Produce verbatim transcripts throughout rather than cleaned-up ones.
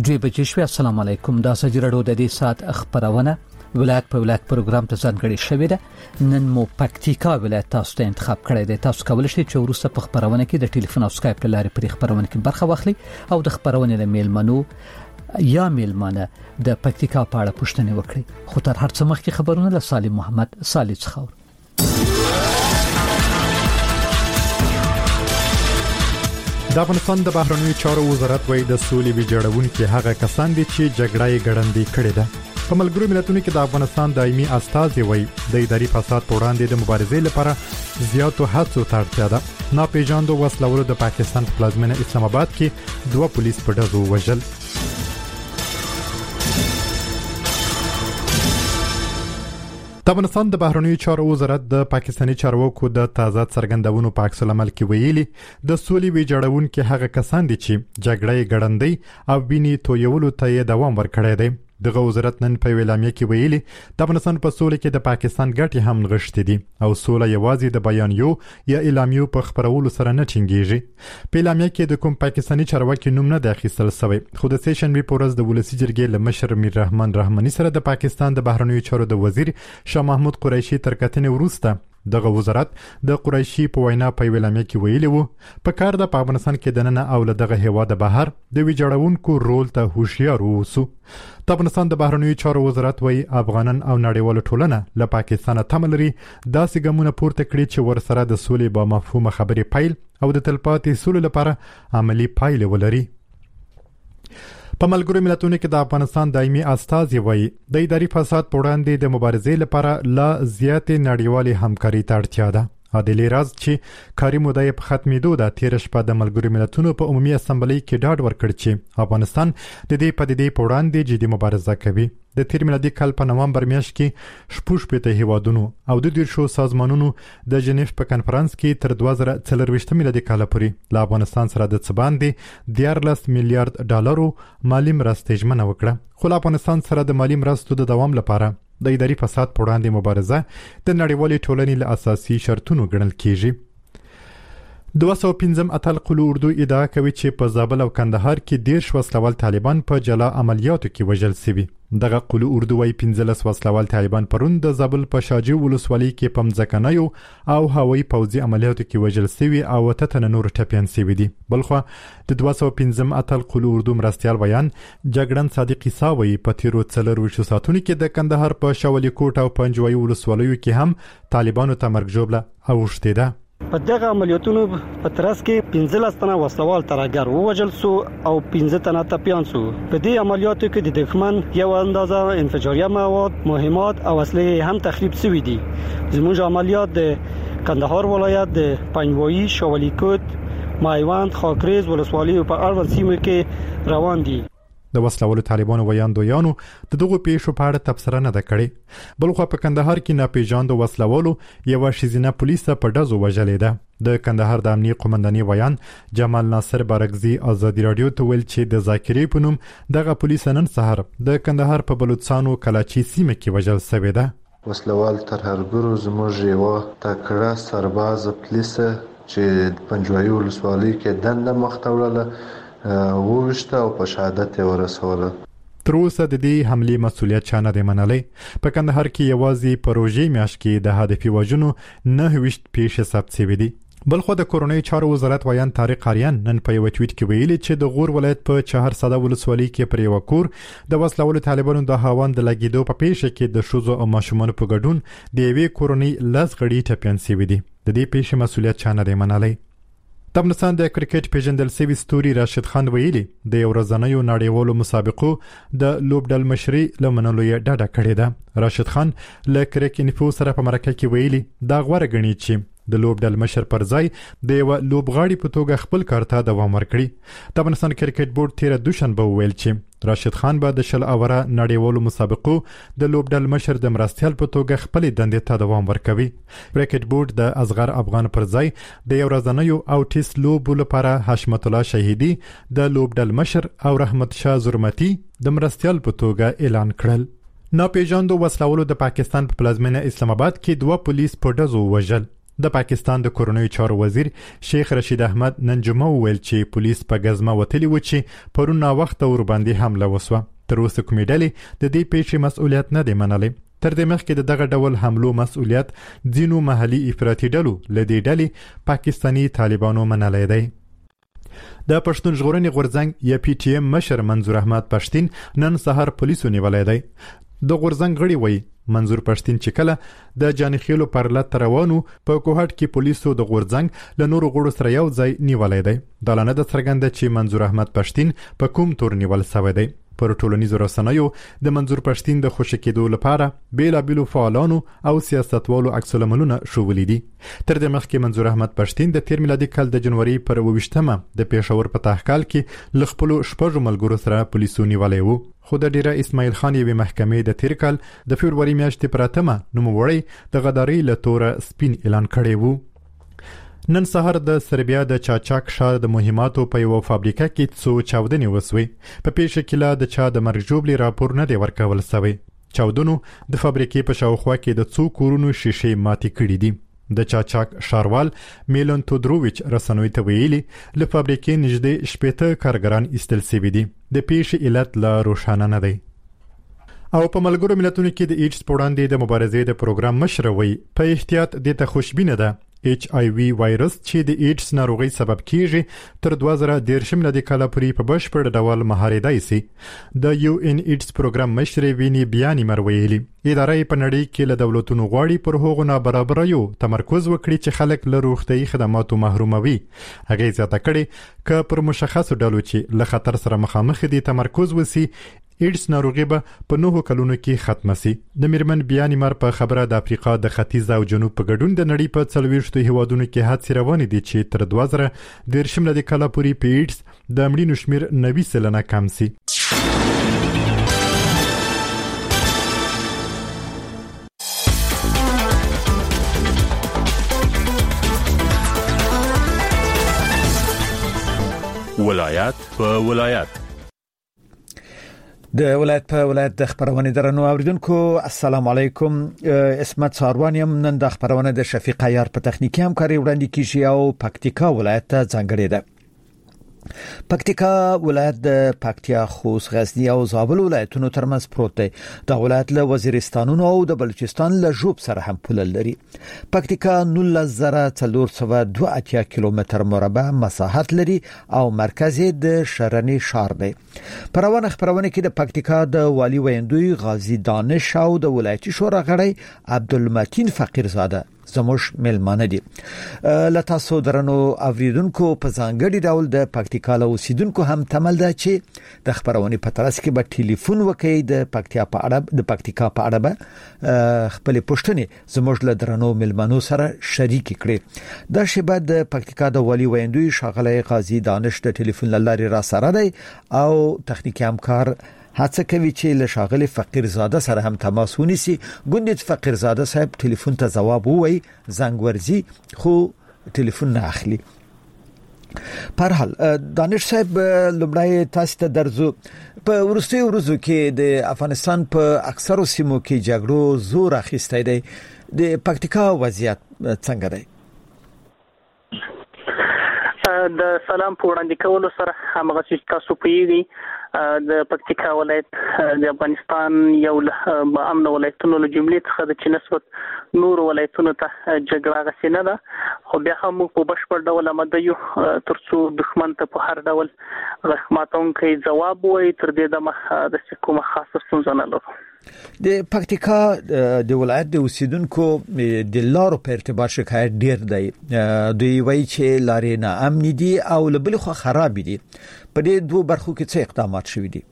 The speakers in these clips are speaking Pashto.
دوی بجې شوې. السلام علیکم. دا سجرړو د دې سات خبرونه ولایت په ولایت پروګرام ته ځانګړي شوې ده. نن مو پکتیکا ولایت تاسو ته انتخاب کړی دی. تاسو کولی شئ چې وروسته په خبرونه کې د ټلیفون او سکایپ لارې پر خبرونه کې برخه واخلئ او د خبرونه له میلمنو یا میلمانه د پکتیکا په اړه پوښتنه وکړئ. خو تر هر څه مخکې خبرونه له سالم محمد صالح څخه. د افغانستان د بهرنیو چارو وزارت وایي د سولې ویجاړونکي هغه کسان دي چې جګړه یې ګړندۍ کړې ده. په ملګرو ملتونو کې د افغانستان دایمي استازي وایي د اداري فساد پر وړاندې د مبارزې لپاره زیاتو هڅو ته اړتیا ده. ناپېژاندو وسلوالو د پاکستان په پلازمینه اسلام آباد کې دوه پولیس په ډزو وژل. د افغانستان د بهرنیو چارو وزارت د پاکستاني چارواکو د تازه څرګندونو په عکس العمل کې ویلي د سولې ویجاړونکي هغه کسان دي چې جګړه یې ګړندۍ او ویني تویولو ته یې دوام ورکړی دی. دغه وزارت نن په اعلامیه کې ویلي د افغانستان په سولې کې د پاکستان ګټې هم نغښتې دي او سوله یوازې د بیانیو یا اعلامیو په خبرولو سره نه ټینګیږي. په اعلامیه کې د کوم پاکستاني چارواکي نوم نه دی اخیستل شوی، خو د سې شنبې په ورځ د ولسی جرګې له مشر میر رحمان رحماني سره د پاکستان د بهرنیو چارو د وزیر شاه محمود قریشي تر کتنې وروسته دغه وزارت د قریشي په وینا په اعلامیه کې ویلي وو په کار د افغانستان کې د نن او له دغه هوا د بهر د ویجاړونکو رول ته هوښیار اوسو. د افغانستان د بهرنیو چارو وزارت وایي افغانان او نړیواله ټولنه له پاکستان تمه لري داسې ګامونه پورته کړي چې ورسره د سولې با مفهومه خبرې پیل او د تلپاتې سولې لپاره عملی پایله ولري. په ملګرو ملتونو کې د افغانستان دایمي استازي وایي د اداري فساد پر وړاندې د مبارزې لپاره لا زیاتې نړیوالې همکاري ته اړتیا ده. عادلي راز چې کاري موده یې په ختمېدو ده تېره شپه د ملګرو ملتونو په عمومي اسمبلۍ کې ډاډ ورکړ چې افغانستان د دې پدیدې په وړاندې جدي مبارزه کوي. د تیر میلادي کال په نومبر میاشت کې شپږ شپېته هیوادونو او د دیرشو سازمانونو د جنیف په کنفرانس کې تر دوه زره څلرویشت میلادي کال پورې له افغانستان سره د څه باندې دیارلس میلیارډ ډالرو مالي مرستې ژمنه وکړه. خو له افغانستان سره د مالي مرستو د دوام لپاره د اداري فساد پر وړاندې مبارزه د نړیوالې ټولنې له اساسي شرطونو ګڼل کیږي. دوه سوه پنځم اتل قلو اردو ادعا کوي چې په زابل او کندهار کې دیرش وسلوال طالبان په جلا عملیاتو کې وژل شوي. دغه قلو اردو وايي پنځلس وسلوال طالبان پرون د زابل په شاجو ولسوالۍ کې په مځکنیو او هوایي پوځي عملیاتو کې وژل شوي او اته تنه نور ټپیان شوي دي. بلخو د دوه سوه پنځم اتل قلو اردو مرستیال بیان جګړن صادق عیسی وايي په تیرو څلرویشتو ساعتونو کې د کندهار په شاولي کوټ او پنجوایي ولسوالیو کې هم طالبانو ته مرګ ژوبله اوښتې ده. په دغه عملیاتونو په ترڅ کې پنځلس تنه وسلوال ترهګر ووژل سو او پنځه تنه ټپیان سو. په دې عملیاتو کې د دښمن یو اندازه انفجاریه مواد، مهمات او اسلحه هم تخریب شوي دي. زموږ عملیات د کندهار ولایت د پنجوایي، شاولي کوټ، مایوند، خاکریز ولسوالۍ په اړوند سیمو کې روان دي. د وسلوالو طالبانو ویاندویانو د دغو پیښو په اړه تبصره نه ده کړې. بلخو په کندهار کې ناپېژاندو وسلوالو یوه ښځینه پولیسه په ډزو وژلې ده. د کندهار د امنیه قومندانۍ ویان جمال ناصر بارکزي ازادي راډیو ته ویل چې د ذاکرې په نوم دغه پولیسه نن سهار د کندهار په بلوڅانو کلاچي سیمه کې وژل شوې ده. وسلوال ترهګرو زموږ یوه تکړه سربازه پولیسه چې پنجوایي ولسوالۍ کې دنده مخته وړله ووشته او په شهادت یې ورسوله. تر اوسه د دې حملې مسؤلیت چا نه دی منلی. په کندهار کې یوازې په روژې میاشت کې د هدفي وژنو نهه ویشت پیښې ثبت شوې دي. بلخو د کورنۍ چارو وزارت ویان طارق آریان نن په یو ټویټ کې ویلي چې د غور ولایت په چهارسده ولسوالۍ کې پر یو کور د وسلوالو طالبانو د هاوند د لګیدو په پیښه کې د ښځو او ماشومانو په ګډون د یوې کورنۍ لس غړي ټپیان شوي دي. د دې پیښې مسؤلیت چا نه دی منلی. د افغانستان د کرکټ پیژندل شوی ستوري راشد خان ویلي د یو ورځنیو نړیوالو مسابقو د لوبډل مشري لمنلو یې ډاډه کړې ده. راشد خان له کرک انفو سره په مرکه کې ویلي دا غوړه غني چې د لوبډل مشر پر ځای د یو لوبغاړي په توګه خپل کار ته دوام ورکړي. د افغانستان کرکټ بورډ تیر دوشنبه ویل چې راشد خان به د شل اوره نړیوالو مسابقو د لوبډل مشر د مرستیال په توګه خپل دندې ته دوام ورکوي. کرکټ بورډ د اصغر افغان پر ځای د یو ورځنیو او ټیس لوبو لپاره حشمت الله شهیدی د لوبډل مشر او رحمت شاه زرمتی د مرستیال په توګه اعلان کړل. ناپېژاندو وسلوالو د پاکستان په پلازمینه اسلام آباد کې دوه پولیس په ډزو وژل. د پاکستان د کورونوي چارو وزیر شیخ رشید احمد نن جمعه ویل چې پولیس په غزمه وتلی و چې پرون نا وخت ور باندې حمله وسوه. تر اوسه کومې ډلې د دې پیښې مسؤلیت نه دی منلی. تر دې مخکې د دغه ډول حملو مسؤلیت ځینو محلي افراطي ډلو له دې ډلې پاکستاني طالبانو منلی دی. د پښتون ژغورنې غورځنګ یا پی ټی ایم مشر منظور احمد پښتين نن سهار پولیسو نیولای دی. د غورځنګ غړي وایي منظور پښتين چې کله د جانخیلو پر لټ روانو په کوهټ کې پولیسو د غورځنګ له نورو غړو سره یو ځای نیولای دی. د لانه د څرګنده چې منظور احمد پښتين په کوم تور نیول شوی دی. پر ټولنیزو رسنیو د منظور پښتين د خوشی کېدو لپاره بیلابیلو فعالانو او سیاستوالو عکس العملونه شوولې دي. تر دې مخکې منظور احمد پښتين د تیر میلادي کال د جنوري پر اوویشتمه د پېښور په تحقیق کې ل خپل شپږ ملګرو سره پولیسو نیولې وو. خو د ډیره اسماعیل خان یوې محکمې د تیر کال د فبرवरी میاشتې پراتمه نوموړی د غداري لتور سپین اعلان کړی وو. نن سهار د سربیا د چاچاک ښار د مهماتو په یو فابریکه کې څو چاودنې وسوي. په پیښه کې لا د چا د مرګ ژوبلې راپور نه دی ورکول شوی. چاودنو د فابریکې په شاوخوا کې د څو کورونو شیشې ماتې کړې دي. د چاچاک ښاروال میلن تودروویچ رسنوي ته ویلي له فابریکې نږدې شپېته کارګران ایستل شوي دي. د پیښې علت لا روښانه نه دی. او په ملګرو ملتونو کې د ایډز په وړاندې د مبارزې د پروګرام مشر وایي په احتیاط د ته خوشبینه ده ایچ آی وی وایرس چې د ایډز ناروغي سبب کیږي تر دوه زره دېرش میلادي کال پورې په بشپړ ډول مهارېدای شي. د یو ان ایډز پروګرام مشر ویني بیانې مرویلي ادارې په نړۍ کې له دولتونو غواړي پر هغو نابرابریو تمرکز وکړي چې خلک له روغتيایي خدماتو محروموي. هغه زیاته کړي ک پر مشخصو ډلو چې له خطر سره مخامخ دي تمرکز وسی ایډز ناروغي به په نوو کلونو کې ختمه شي. د میرمن بیانې مر په خبره د افریقا د ختیځ او جنوب په ګډون د نړۍ په څلوېښتو هیوادونو کې حادثې روانې دي چې تر دوه زره دېرش میلادي کال پورې په ایډز د مړینو شمیر نوي سلنه کم شي. ولایت په ولایت د ولایت په ولایت د خبرونه درنو اوریدونکو السلام علیکم. اسمت ساروانیم نن د خبرونه د شفیق عیار په تخنیکی همکاري وړاندې کیږي او پکتیکا ولایت ته ځانګړې ده. پکتیکا ولایت د پکتیا، خوست، غزنی او زابل ولایتونو ترمنځ پروت دی. د ولایت له وزیرستانونو او د بلوچستان له جوب سره هم پوله لري. پکتیکا نولس زره څلور سوه دوه اتیا کیلومتر مربع مساحت لري او مرکز د شرنی شهر دی. پروانه خبرونه کې د پکتیکا د والی ویندوی غازی دانش او د ولایتي شورا غړی عبدالمتین فقیرزاده زموږ ملمانه دي. لتاسو درنو اوریدونکو په ځانګړي ډول د پکتیکا له اوسیدونکو هم تمل ده چې د خبرونه په ترڅ کې به ټلیفون وکړي د پکتیا په اړه د پکتیکا په اړه به خپل پوښتنې زموږ له درنو ملمنو سره شریک کړي. دا شیبه د پکتیکا د ولی ویندوی شاغله غازی دانش د ټلیفون لاري را سره دی او تخنیکی همکار هڅه کوي چې له شاغلي فقیرزاده سره هم تماس ونیسي. ګوندې فقیرزاده صاحب ټلیفون ته جواب ووي زنګ ورزي خو ټلیفون نه اخلي. په حال دانش صاحب لومړی تاسو ته درځو. په ورستیو ورځو کې د افغانستان په اکثرو سیمو کې جګړو زور اخیستی دی. د پکتیکا وضعیت څنګه دی؟ د سلام په وړاندې کولو سره همغه چې تاسو پیږئ د پکتیکا ولایت د افغانستان یو له امن ولایتونو له جملې څخه د چې نسبت نور ولایتونو ته جګړه غسې نه ده، خو بیا هم موږ په بشپړ ډول آماده یو ترڅو دښمن ته په هر ډول غښماتونکی ځواب ووایي. تر دې دمه داسې کومه خاصه ستونزه نه لرو. د پکتیکا د ولایت د اوسیدونکو د لارو په ارتباط شکایت ډیر دی. دوی وایي چې لارې نه امن دي او له بل خوا خراب دي. په دې دوه برخو کې څه اقدامات شوي دي؟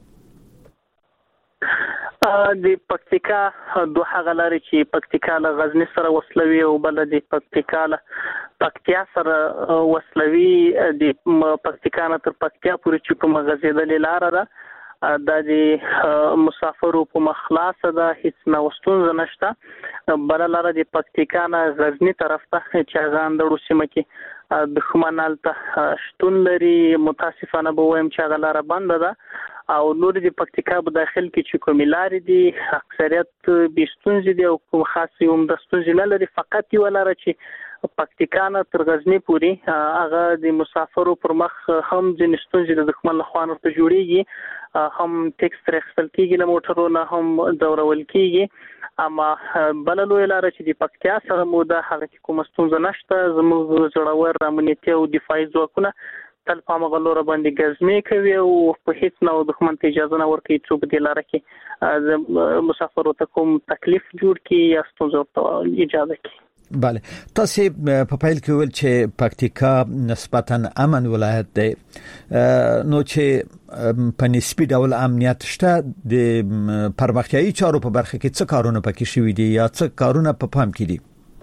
د پکتیکا دوه هغه لارې چې پکتیکا له غزنی سره وصلوي او بل د پکتیکا له پکتیا سره وصلوي. د پکتیکا نه تر پکتیا پورې چې کومه غځېدلې لاره ده دا د مسافرو په مخلاصه ده، هیڅ نه ستونزه نشته. بل لاره د پکتیکا نه غزنی طرف ته چې هغه اندړو سیمه کې دښمن هلته شتون لري. متاسفانه به وایم چې هغه لاره بنده ده او نور د پکتیکا په داخل کې چې کومې لارې دي اکثریت بې ستونزې دي او کوم خاصې هم د ستونزې نه لري. فقط یوه لاره چې پکتیکا نه تر غزنی پورې هغه د مسافرو پر مخ هم د نستونځ د دښمن له خوا ورته جوړیږي، هم ټیکس ترخصل کیږي له موټرونو، هم دورول کیږي. اما بل لوی لار چې د پکتیا سره مو د هغه کوم ستونزه نشته. زموږ جوړور امنیتي او دفاعي ځواکونه تل په مغلوره باندې ګزمې کوي او په هیڅ نو دښمن ته اجازه نه ورکوي چې په دې لار کې مسافرو ته کوم تکلیف جوړ کړي یا ستونزه ته اجازه کړي. بله، تاسو په پیل کې ویل چې پکتیکا نسبتاً امن ولایت دی، نو چې په نسبی ډول امنیت شته، د پرمختیایي چارو په برخه کې څه کارونه پکې شوي دي یا څه کارونه په پام کې دي؟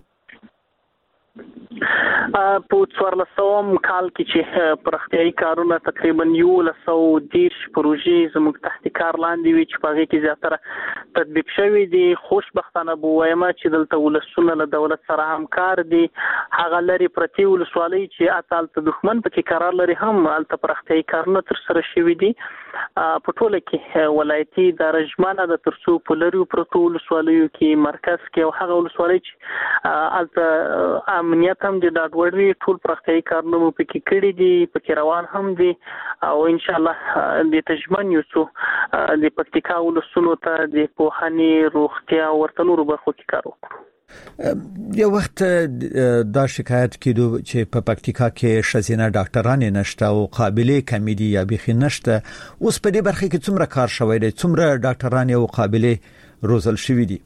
په څوارلسم کال کې چې پرختیایي کارونه تقریبا یو لسو دیرش پروژې زموږ تحت کار لاندې وي چې په هغه کې زیاتره تطبیق شوي دي. خوشبختانه به وایم چې دلته ولسونه له دولت سره همکار دي. هغه لري پرتی ولسوالۍ چې اتل ته دښمن پکې قرار لري هم الته پرختیایي کارونه تر سره شوي دي. په ټوله کې ولایتي د رجمانه د ترڅو په لري پرتو ولسوالیو کې مرکز کې او هغه ولسوالۍ چې الته امنیت هم د ډاډوړوي ټول پرختیایي کارونه مو پکې کړي دي، پکې روان هم دي او ان شاء الله د تجمن یو څو د پکتیکا ولسونو ته د پوهنې، روغتیا او ورته نورو برخو کې کار وکړو. یو وخت دا شکایت کیدو چې په پکتیکا کې شزینه ډاکټران نشته او قابلیت کمی دي یا بخي نشته. اوس په دې برخه کې څومره کار شوی دی؟ څومره ډاکټران او قابلیت روزل شوی دي؟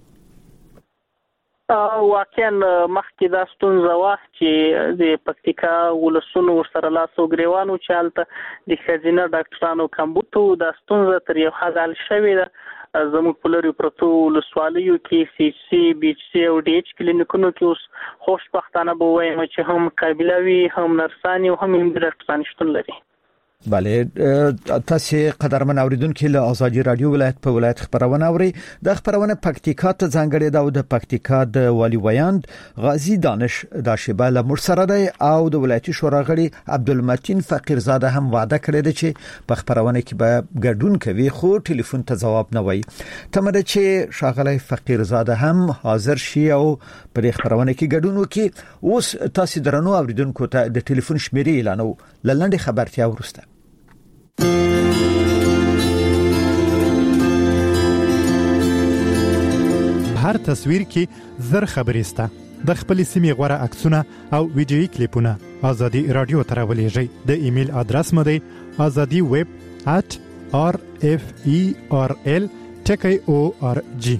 واقعا مخکې دا ستونزه وه چې د پکتیکا ولسونو ورسره لاس او ګریوانو چې هلته د ښځینه ډاکټرانو کمبود و. دا ستونزه تر یو حده حل شوې ده. زموږ په لري پرتو ولسوالیو کې سی سی بی ایچ سی او ډي ایچ کلینیکونو کې اوس خوشبختانه به وایم چې هم قابلوي، هم نرسانی او هم ډاکټران شتون لري. بله، تاسو قدرمن اوریدونکو له آزادي رادیو ولایت په ولایت خبرونه اوري. د خبرونه پکتیکا ته ځانګړي دا د پکتیکا د والی ویاند غازی دانش د شیبه له مرسره دی او د ولایتي شورا غړي عبدالمتین فقیرزاده هم وعده کړې ده چې په خبرونه کې به ګډون کوي، خو ټلیفون ته جواب نه وایي. تمره چې شاغلی فقیرزاده هم حاضر شي او په خبرونه کې ګډون وکړي. اوس تاسو درنو اوریدونکو ته د ټلیفون شمیرې اعلانو لنډه خبرتیا ورسته. هر تصویر کې زر خبرې سته. د خپل سیمې غوړه عکسونه او ویډیويي کلیپونه آزادي رادیو ته راولېږئ. د ایمیل ادرس مو دی azadi web at r f e r l ټکی او ار جی.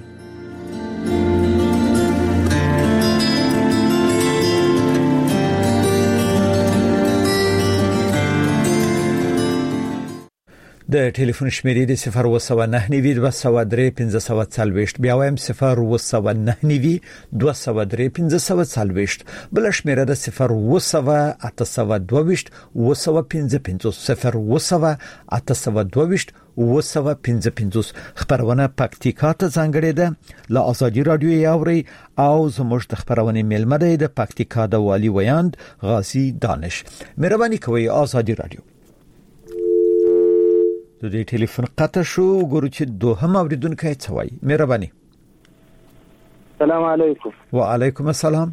د ټلیفون شمیرې د صفر و سو نه نوي دوه سو درې پنځه سو څلويشت، بیا وایم صفر و سو نه نوي دوه سو درې پنځه سو څلويشت، بل شمیره د صفر و سو اته سو دوه و سو پنځه پنځوس، صفر و سو اته سو دوه و سو پنځه پنځوس. خبرونه پکتیکا ته ځانګړې ده. له آزادي رادیو یاوري او زموږ د خبرونه میلمه ده د پکتیکا د والی ویاند غازی دانش. مهرباني کوئ آزادي رادیو. د دې ټلیفون قطع شو، ګورو چې دوهم اوریدونکو څه وایي. مهرباني. السلام علیکم. وعلیکم السلام.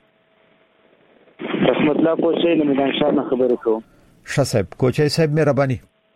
رحمت الله کوچې نه میدان شاه نه خبرې کوم. ښه صاحب، کوچې صاحب مهرباني.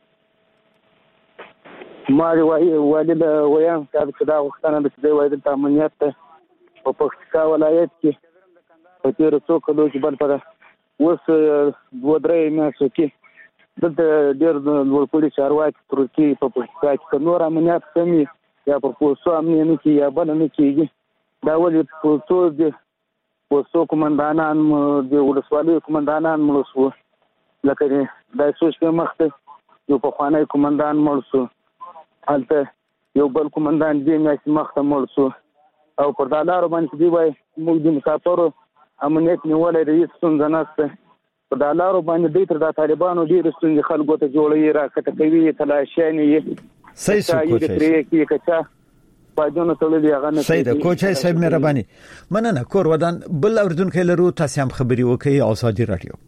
ما وایي والد ویان چې دا وختانه د دې وایي د امنیت په پکتیکا ولایت کې په تیر څو کلو کې بل پر اوس دوه درې میاشتې کې د ډېر ورکوړي چارواکي ترکی په پکتیکا کې نور امنیت کمی یا په پوسو امنیت کې یا بل نه کېږي. دا ولې پوسو د پوسو کمانډانان د ولسوالۍ کمانډانان مړ شو، لکه دا سوچ په مخته یو په خواني کمانډان مړ شو، البته یو بل کمانډان دې نه مخته مړ شو او پر دا لار باندې دی وای موږ د مسافرو امنیت نیولې رئیس څنګه نهسته په دا لار باندې د تر د طالبانو ډیر ستونزې خلکو ته جوړې راکټه کوي، تلاشیانې صحیح سو کوچې کې کچا پاجونه تولې هغه نه صحیح ده. کوچې صاحب مهرباني. مننه. کور ودان بل اوردونکو لرو تاسو هم خبري وکي آزادي رادیو.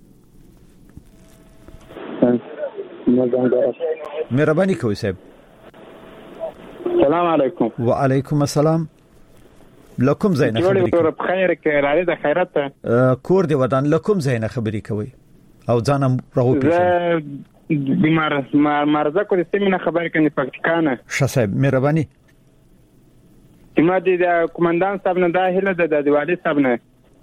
مهرباني کوئ صاحب. السلام علیکم. وعلیکم السلام. لکم زینه خبرې کوي په خیر کې راځي د خیرات کور دی ودان لکم زینه خبرې کوي او ځانم راو پیژنم بیمار مرزه کو د سیمه خبرې کوي پکتیکانه ښه صاحب مهرباني ما دي د کمانډان صاحب نه دا هله د دیوالي صاحب نه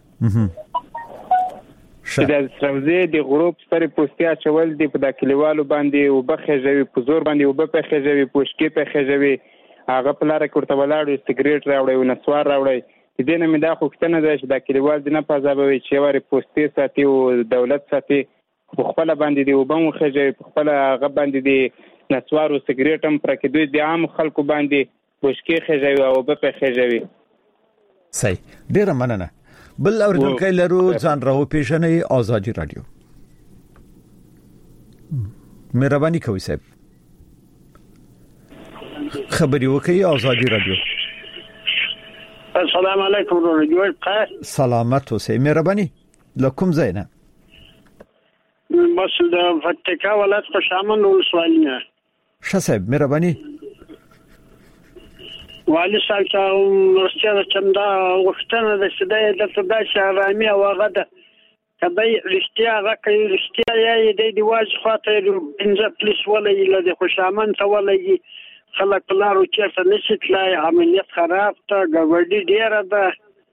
چې د سروزي د غروب ستري پوسټیا چول دی په د کلیوالو باندې او بخښوي په زور باندې او بخښوي پوشکې په خښوي هغه په لار کې ورته ولاړ سیګریټ راوړي او نسوار راوړي د دې نه مې دا خو څنګه ده چې د کلیوال د نه پازابوي چې وری پوسټي ساتي او دولت ساتي په خپل باندې دی او بم خښوي په خپل هغه باندې دی نسوار او سیګریټ هم پر کې دوی د عام خلکو باندې پوشکې خښوي او بخښوي صحیح ډیر مننه بل اوریدونکو لرو ځان راو پیژنې آزادی رادیو مهرباني کوي صاحب خبري وکي آزادی رادیو السلام علیکم ورحمۃ الله سلامت اوسئ مهرباني لکم زینه بس د فتکا ولایت په شامل ولسوالیه ښه صاحب مهرباني والي صاحب ته مرسته چمدا وختنه د سدای د تدای شرامي او غده کبي رښتیا غکې رښتیا یې د دی واج خاطر انځ پلیس ولې له د خوشامن ته ولې خلک لارو چیرته نشي تلای عملیات خراب ته ګوډي ډیره ده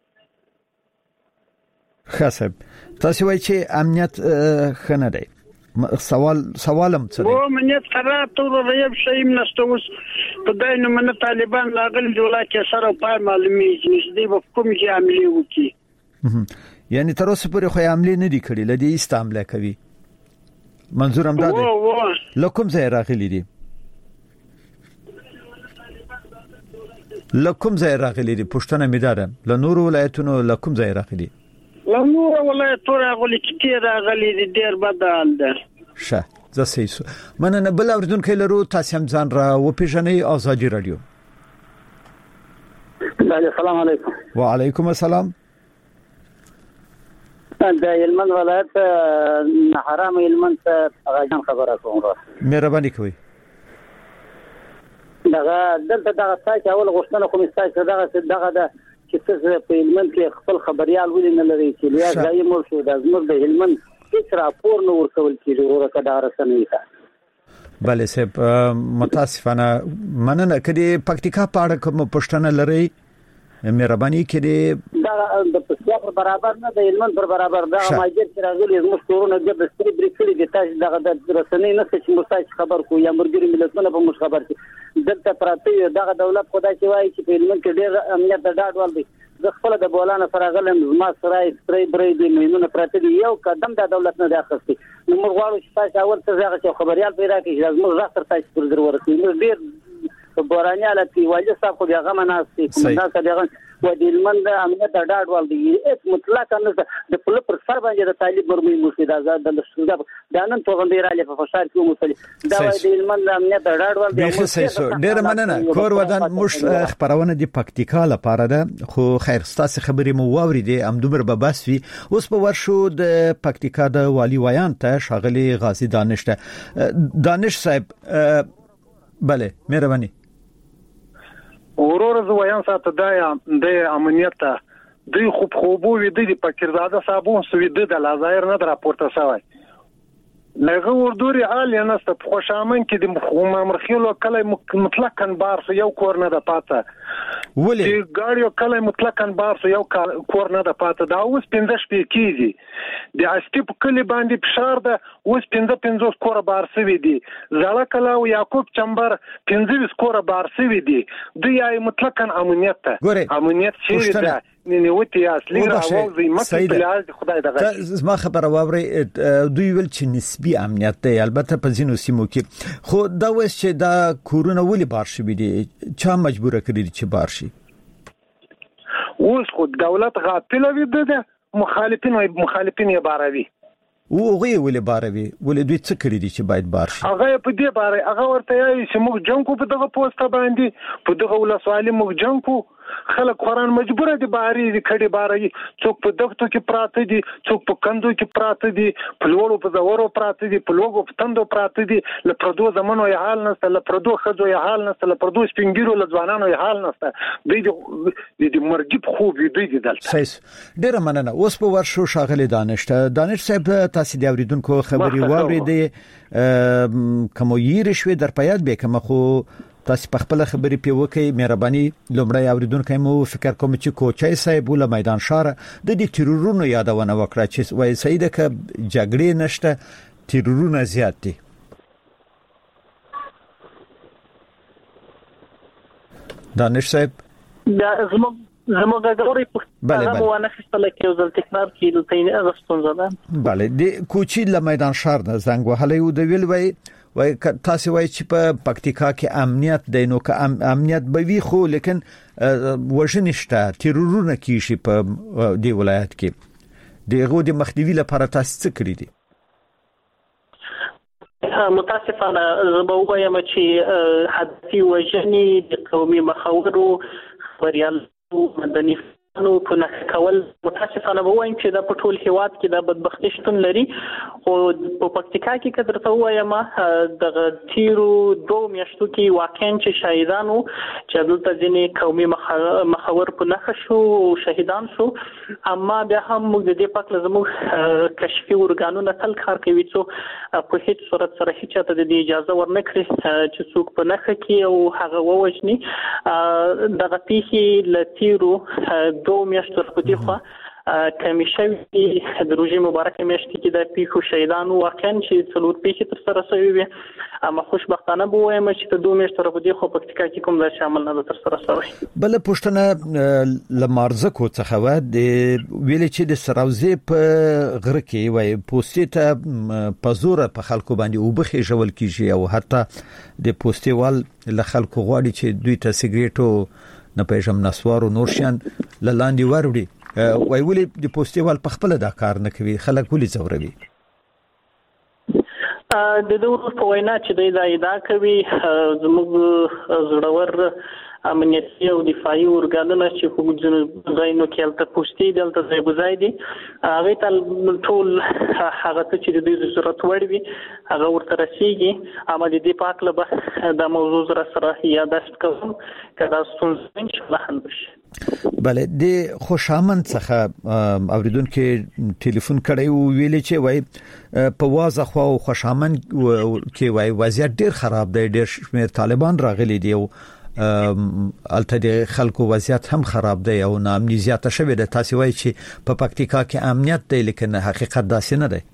خاصب تاسو وایئ چې امنیت خنه دی سوال سوالم څه دی و امنیت خراب ته ورېب شي منستوس په داینه من طالبان لاغل جوړه کې سره په معلومي چې دې په کوم کې عملي وکي یعنی تر اوسه پورې خو عملي نه دي کړی لدی استعمال کوي منظور هم دا دی لکم ځای راغلی دي لکم ځای راغلی دي پښتنه میدارم له نور ولایتونو لکم ځای راغلی له نور ولایتونو راغلی چې راغلی دي ډیر بدل ده شه زسیسو مننه بل اوریدونکو لرو تاسو هم ځان را و پیژنې آزادی رادیو السلام علیکم وعلیکم السلام د هلمند ولایت حرام هلمند ته غاجان خبره کوم مهرباني کوي دغه دلته دغه تاسو اول غوښتنه کوم تاسو دغه دغه د چې څه په هلمند کې خپل خبريال ولې نه لري چې لیا ځای مور شو د زموږ د هلمند هیڅ راپور نه ورکول کیږي ورکه دا رسنۍ ته بله سپ متاسفانه مننه کړي پکتیکا پاړه کوم پښتنه لري مهرباني کړي دا د پښتیا پر برابر نه د هلمند پر برابر دا ماجر چې راغلي زموږ کورونه د ستري بریکلي د تاسو دغه د رسنۍ نه چې مستاج خبر کو یا مرګري ملتونه په مش خبر کې دلته پراته دغه دولت خدای چې وایي چې په هلمند کې ډېر امنیت د ډاډ ول دي د خپل د بولانه فراغلم ما سره ستري بري دي مینونه پراته دي یو قدم د دولت نه د اخستي نو موږ غواړو چې تاسو اول څه هغه خبريال پیدا کړئ چې موږ راستر تاسو پر ضرورت ورسېږي ډېر په بورانیا لته والي صاحب خو هغه مناسي کومه څه هغه و د هلمند امنیت د ډاډ ول دي هیڅ مطلق نه د خپل پر سر باندې د طالب مرمي مسیدا آزاد د شوزاب د نن توغندې را لې په فشار کې مصلی دا د هلمند امنیت د ډاډ ول دي ډېر مننه کور ودان مش خبرونه د پکتیکا لپاره ده خو خیر ستاسو خبرې مو واوریدي امدوبر به بس وي اوس په ورشو د پکتیکا د والی ویان ته شاغلي غازی دانشته دانش صاحب بله مهرباني ورور زویان ساته د د امنیت دوی خوب خوبو وی د پکیرزاده صاحبون سوي د لازایر نه راپورته شوی لغه وردوري حال نه ست خوشامن کې د مامرخیلو کله مطلقاً بار یو کور نه د پاته ولې د ګاډیو کله مطلقاً بار یو کور نه د پاته دا اوس پنځه شپې کیږي د اسټیپ کلی باندې فشار ده اوس پنځه پنځه کور بار سوي دي زړه کله او یعقوب چمبر پنځه کور بار سوي دي دوی یې مطلقاً امنیت ته امنیت شي ده نیوتی اصلي راوځي مکه بلاز خدای دغه زما خبره واوري دوی ول چې نسبی امنیت دی البته په ځینو سیمو کې خو دا وس چې دا کورونه ولې بار شي دي چا مجبور کړی چې بار شي اوس خو دولت غافل وي د مخالفین او مخالفین یې باروي او غوي ولې باروي ولې دوی څه کړی دي چې باید بار شي هغه په دې باره هغه ورته یې چې موږ جنگ کو په دغه پوسټه باندې په دغه ولسوالۍ موږ جنگ کو خلک خوران مجبور دي باري دي کډي باري څوک په دغتو کې پراته دي څوک په کندو کې پراته دي په لوړو په زورو پراته دي په لوګو په تندو پراته دي ل پردو زمانو یې حال نشته ل پردو خزو یې حال نشته ل پردو سپینګیرو ل ځوانانو یې حال نشته دوی د مرګ په خوب دوی دي دلته صحیح ډیر مننه اوس په ورشو شاغلي دانشته دانش صاحب تاسو د اوریدونکو خبري واورېدې کوم یې رښوي در پیاد به کوم خو تاسو په خپل خبري پیوکي مهرباني لومړی اوریدونکو مو فکر کوم چې کوچای صاحب ول میدان شار د دې تیرورونو یادونه وکړه چې وای سیده ک جګړې نشته تیرورونه زیات دي دانش صاحب دا زموږ زموږ غوړي په هغه ونه خپل کې یو ځل تکرار کیدل تین اغستون زده bale د کوچی ل میدان شار نه زنګ وهلې و د ویل وای وای تاسو وای چې په پکتیکا کې امنیت دی نو که امنیت به وي خو لیکن وژنشته تیرورونه کیږي په دی ولایت کې دغه د مخنیوي لپاره تاسو څه کړی دي متاسفانه زه به وایم چې حدثي وژنې د قومي مخاورو خبريالو مدني نو په نخ کول متاسفانه به وایم چې د پټول هیواد کې د بدبختی شتون لري او په پکتیکا کې کدر ته وایم د تیرو دوه میاشتو کې واقعا چې شهیدانو چې دلته ځینې قومي مخاور په نخ شو شهیدان شو اما بیا هم موږ د دې پاک لزمو کشفي ورګانونه تل کار کوي چې په هیڅ صورت سره هیڅ ته د اجازه ورنکړي چې څوک په نخ کې او هغه ووجني دغه پیښې لتیرو دوه میاشتو په دې خوا کمیشوي د روزي مبارکه میاشتې کې د پیښو شهیدانو واقعا چې څلور پیښې تر سره شوي وي اما خوشبختانه به وایم چې د دوه میاشتو په دې خوا پکتیکا کې کوم د شامل نه تر سره شوی بل پښتنه لمارزکو څخه و د ویل چې د سراوزي په غره کې وای پوسټې ته پزور په خلکو باندې وبخي جوړ کیږي او حتی د پوسټیوال له خلکو غواړي چې دوی ته سیګریټو نه پېژم نسوارو نورشان لاندې وروړي وای ولې د پوسټیوال په خپل دا کار نه کوي خلک ولې زوروي د دوه په وینا چې د ادعا کوي زموږ زړور امنیتي او دفاعي ورګانونه چې په ځینو ځایونو کې الته پوسټي دلته ځای بځای دي هغه تل ټول هغه ته چې د دې ضرورت وړ وي هغه ورته رسیږي اما د دې پاک له د موضوع سره سره یاداشت کوم کدا ستونزې ان شاء الله حل شي bale د خوشامن څخه اوریدونکو ټلیفون کړی او ویلې چې وای په وازه خو خوشامن کې وای وضعیت ډیر خراب دی ډیر شمیر طالبان راغلي دي او الته د خلکو وضعیت هم خراب دی او نامني زیاته شوې ده تاسو وایي چې په پکتیکا کې امنیت دی لیکن حقیقت داسې نه دی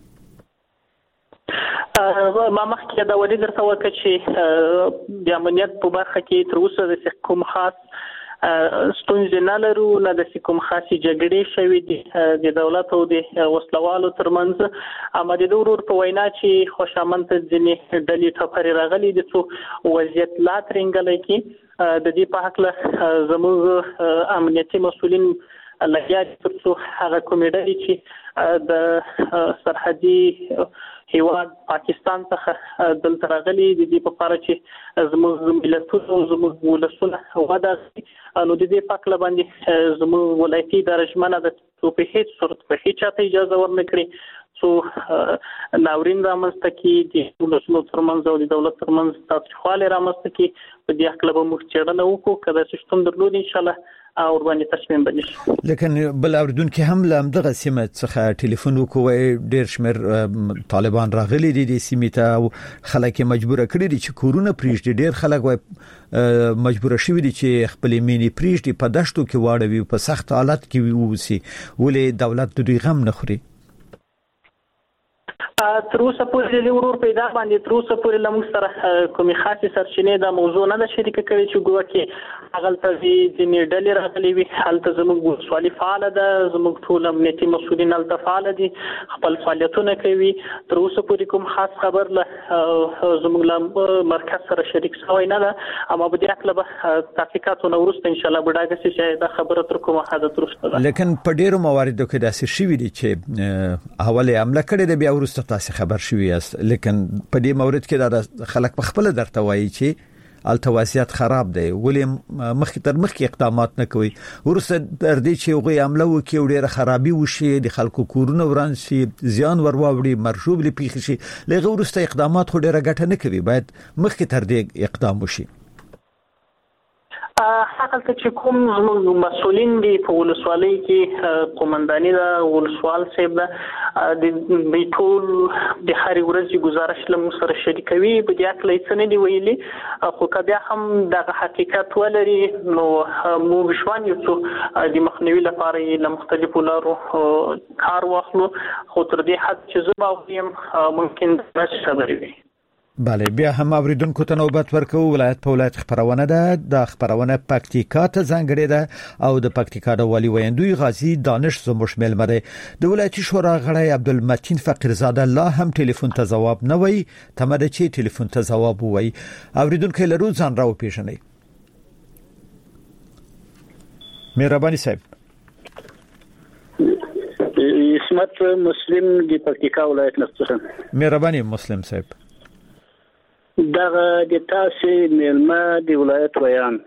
ما مخکې دا ولې درته وکړ چې د امنیت په برخه کې تر اوسه د کوم خاص ستونزې نه لرو نه د کوم خاصې جګړې شوې دي د دولت او د وسلوالو ترمنځ اما د ورور په وینا چې خوشامن ته ځینې ډلې ټپرې راغلي دي چې وضعیت لا ترنګلې کې د دې په حق له زموږ امنیتي مسؤلین لګیا دي ترڅو هغه کومېډلې چې د سرحدي هیواد پاکستان څخه دلته راغلي د دې په اړه چې زموږ ملتونو زموږ ولسونه ودا نو د دې پاک لباندې زموږ ولایتي درجمنه د په هیڅ صورت په هیڅ ته اجازه ورنکړي څو ناورین رامنځته کی د ولسونو ترمنځ او د دولت ترمنځ تاسو رامنځته کی په دې حق له موږ چیرنه وکړو کله چې ستون درلود ان شاء الله او باندې تصمیم بنشي لیکن بل اوریدونکو هم لمدغه سیمه څخه ټلیفون وکوي ډیر شمیر طالبان راغلي دي د سیمه ته خلک مجبور کړي دي چې کورونه پریږدي ډیر خلک وای مجبور شوي دي چې خپل مینی پریږدي په دشتو کې واړوي په سخت حالت کې ووسی ولې دولت دوی غم نه خوري تر اوسه پورې د ورور پیدا باندې تر اوسه پورې لمغ سره کومي خاصه سرچینې د موضوع نه د شریک کړي چې ګویا کې هغه ته د نیډلې راغلي وي حالت زموږ سوالي فعال ده زموږ ټول امنیتي مسؤلین الته فعال دي خپل فعالیتونه کوي تر اوسه پورې کوم خاص خبر له زموږ له مرکز سره شریک شوی نه ده اما په دې اړه به تحقیقات ورسته ان شاء الله بډاګه چې دا خبره تر کومه حد درسته ده لیکن په ډیرو مواردو کې داسې شوي دي چې حواله عمله کړې ده بیا ورسته تاسو خبر شوي است لیکن په دې مورد کې دا خلک په خپل درته وایي چې التواسیات خراب دی ولې مخکې تر مخکې اقدامات نه کوي ورسره تر دې چې هغه عمله وکړي او ډیره خرابي وشي د خلکو کورونه وران شي زیان ورواوړي مرشوب لپاره شي لغه ورسته اقدامات خو ډیره ګټه نه کوي باید مخکې تر دې اقدام وشي هغه چې کوم زموږ مسولین دي په ولسوالۍ کې قومنداني دا ولسوال صاحب دا د ټول د هر ورځې گزارش لم سره شریکوي په دې اړه هیڅ نه دی ویلي خو کبه هم د حقیقت ولري نو مو بشوان یو څه د مخنیوي لپاره له مختلفو لارو کار واخلو خو تر دې حد چې زه باورم ممکن د خبرې وي بله بیا هم اوریدونکو ته نوبت ورکو ولایت په ولایت خبرونه ده د خبرونه پکتیکا ته ځانګړې ده او د پکتیکا د والی ویندوی غازی دانش زموږ ملمه ده د ولایتي شورا غړی عبدالمتین فقیرزاده الله هم ټلیفون ته جواب نه وای تمه ده چې ټلیفون ته جواب وای اوریدونکو لرو ځان راو پیژنئ مهرباني صاحب اسمت مسلم د پکتیکا ولایت نفسه مهرباني مسلم صاحب دغه د تاسې ملما د ولایت ویان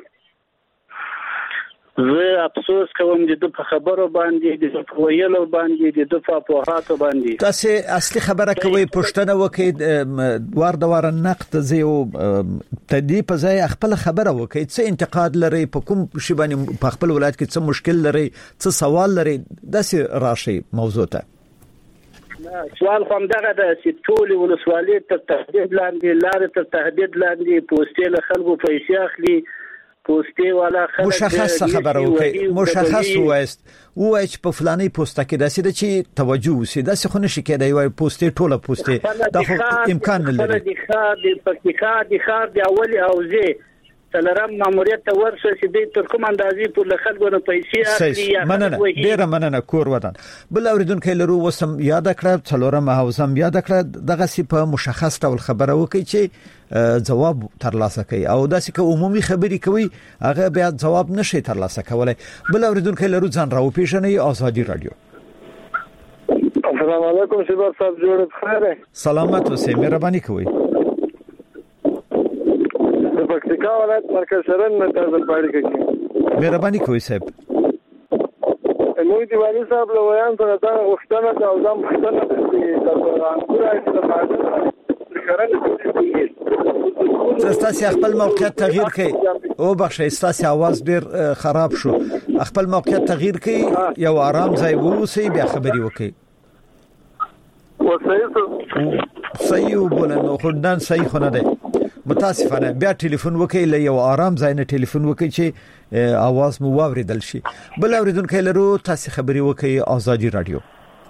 زه افسوس کوم چې د خبرو باندې د ویلو باندې د فاپوهاتو باندې تاسې اصلي خبره کوي پښتنه وکي وار د وار نقد زیو تدی په ځای خپل خبره وکي څه انتقاد لري په کوم شی باندې په خپل ولایت کې څه مشکل لري څه سوال لري داسې راشي موضوع ته سوال هم دغه د ټول ولسوالۍ تر تهدید لاندې لارې تر تهدید لاندې پوسټې له خلکو پیسې اخلي پوسټې والا خلک مشخص خبره وکي مشخص وایست وای چې په فلاني پوسټه کې داسې د چې توجه وسی داسې خو نشي کېدای وای پوسټې ټوله پوسټې دا خو امکان نه لري د خار د پکتیکا د خار د اولی اوزه تلرم ماموریت ته ورسې چې د تر کوم اندازې په خلکو نه پیسې اخلي مننه ډیره مننه کور ودان بل اوریدونکو لرو وسم یاد کړم څلورم حوزم یاد کړ دغه سی په مشخص ډول خبره وکي چې جواب ترلاسه کوي او داسې که عمومي خبري کوي هغه بیا جواب نشي ترلاسه کولای بل اوریدونکو لرو ځان راو پیژنئ آزادي رادیو السلام علیکم شباب صاحب جوړ خیر سلامت اوسئ مهرباني کوئ پکتیکا ولایت مرکز شرن نه تاسو پاره کوي مهرباني کوئ صاحب نو دی والی صاحب له ویان سره دا وختونه دا ځم وختونه چې تاسو راځي چې د پاره شرن ستاسو خپل موقعیت تغییر کړي او بخښه ستاسو आवाज ډیر خراب شو خپل موقعیت تغییر کړي یو آرام ځای ووسی بیا خبري وکړي وصیت صحیح وبولنه خو دان صحیح خونه ده متاسفانه بیا ټلیفون وکي له یو آرام ځای نه ټلیفون وکي چې आवाज مو واوریدل شي بل اوریدونکو لرو تاسو خبري وکي آزادي رادیو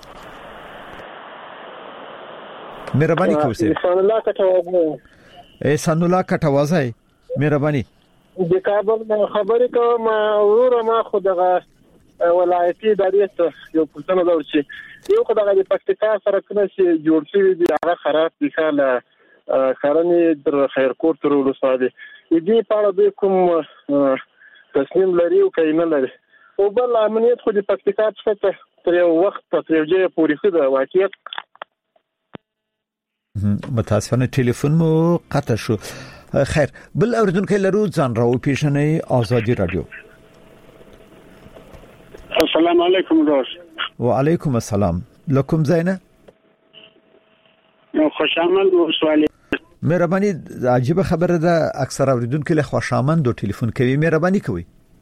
مهرباني کوئ احسان الله کټوازه احسان الله کټوازه مهرباني د کابل خبرې کوم ورور ما خو دغه ولایتي ادارې یو پښتنه دا چې یو خدای د پکتیکا سره کنه چې جوړ شوی دی هغه خراب دي خاله خارنې در خیرکور تر ولسوالۍ دې په اړه د کوم تصمیم لري او کینه لري او بل امنیت خو د پکتیکا څخه تر یو وخت تر یو ځای پورې خده واقعیت متاسفانه ټلیفون مو قطع شو خیر بل اوریدونکو لرو ځان راو پیژنئ آزادي رادیو السلام علیکم دوست وعلیکم السلام لکم زینه خوشامند ولسوالۍ مهرباني عجیب خبره ده اکثر اوریدونکو له خوشامند دو ټلیفون کوي مهرباني کوي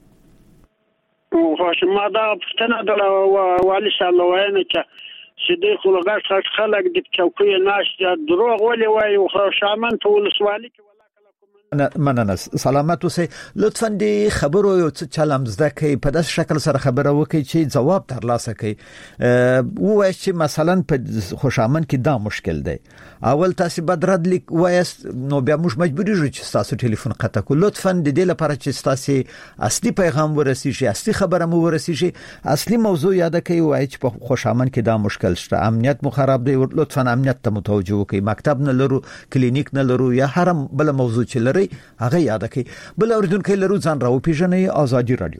خوشامند دا پښتنه د والي صاحب وایي چې د خلک خلک د چوکۍ ناشته دروغ ولي وایي خوشامند په ولسوالۍ کې مننه سلامت اوسئ لطفا د خبرو یو څه چلم زده کوي په داس شکل سره خبره وکړي چې جواب ترلاسه کړي وایي چې مثلا په خوشامند کې دا مشکل دی اول تاسو بدرد لیک وایست نو بیا موږ مجبور یو چې تاسو ټلیفون قطع کړو لطفا د دې لپاره چې تاسو اصلي پیغام ورسیږي اصلي خبره مو ورسیږي اصلي موضوع یاد کړئ وایي چې په خوشامند کې دا مشکل شته امنیت مو خراب دی لطفا امنیت ته متوجه وکړئ مکتب نه لرو کلینیک نه لرو یا هر بل موضوع چې لري هغه یاد کړئ بل اوریدونکو لرو ځان راو پیژنئ آزادي رادیو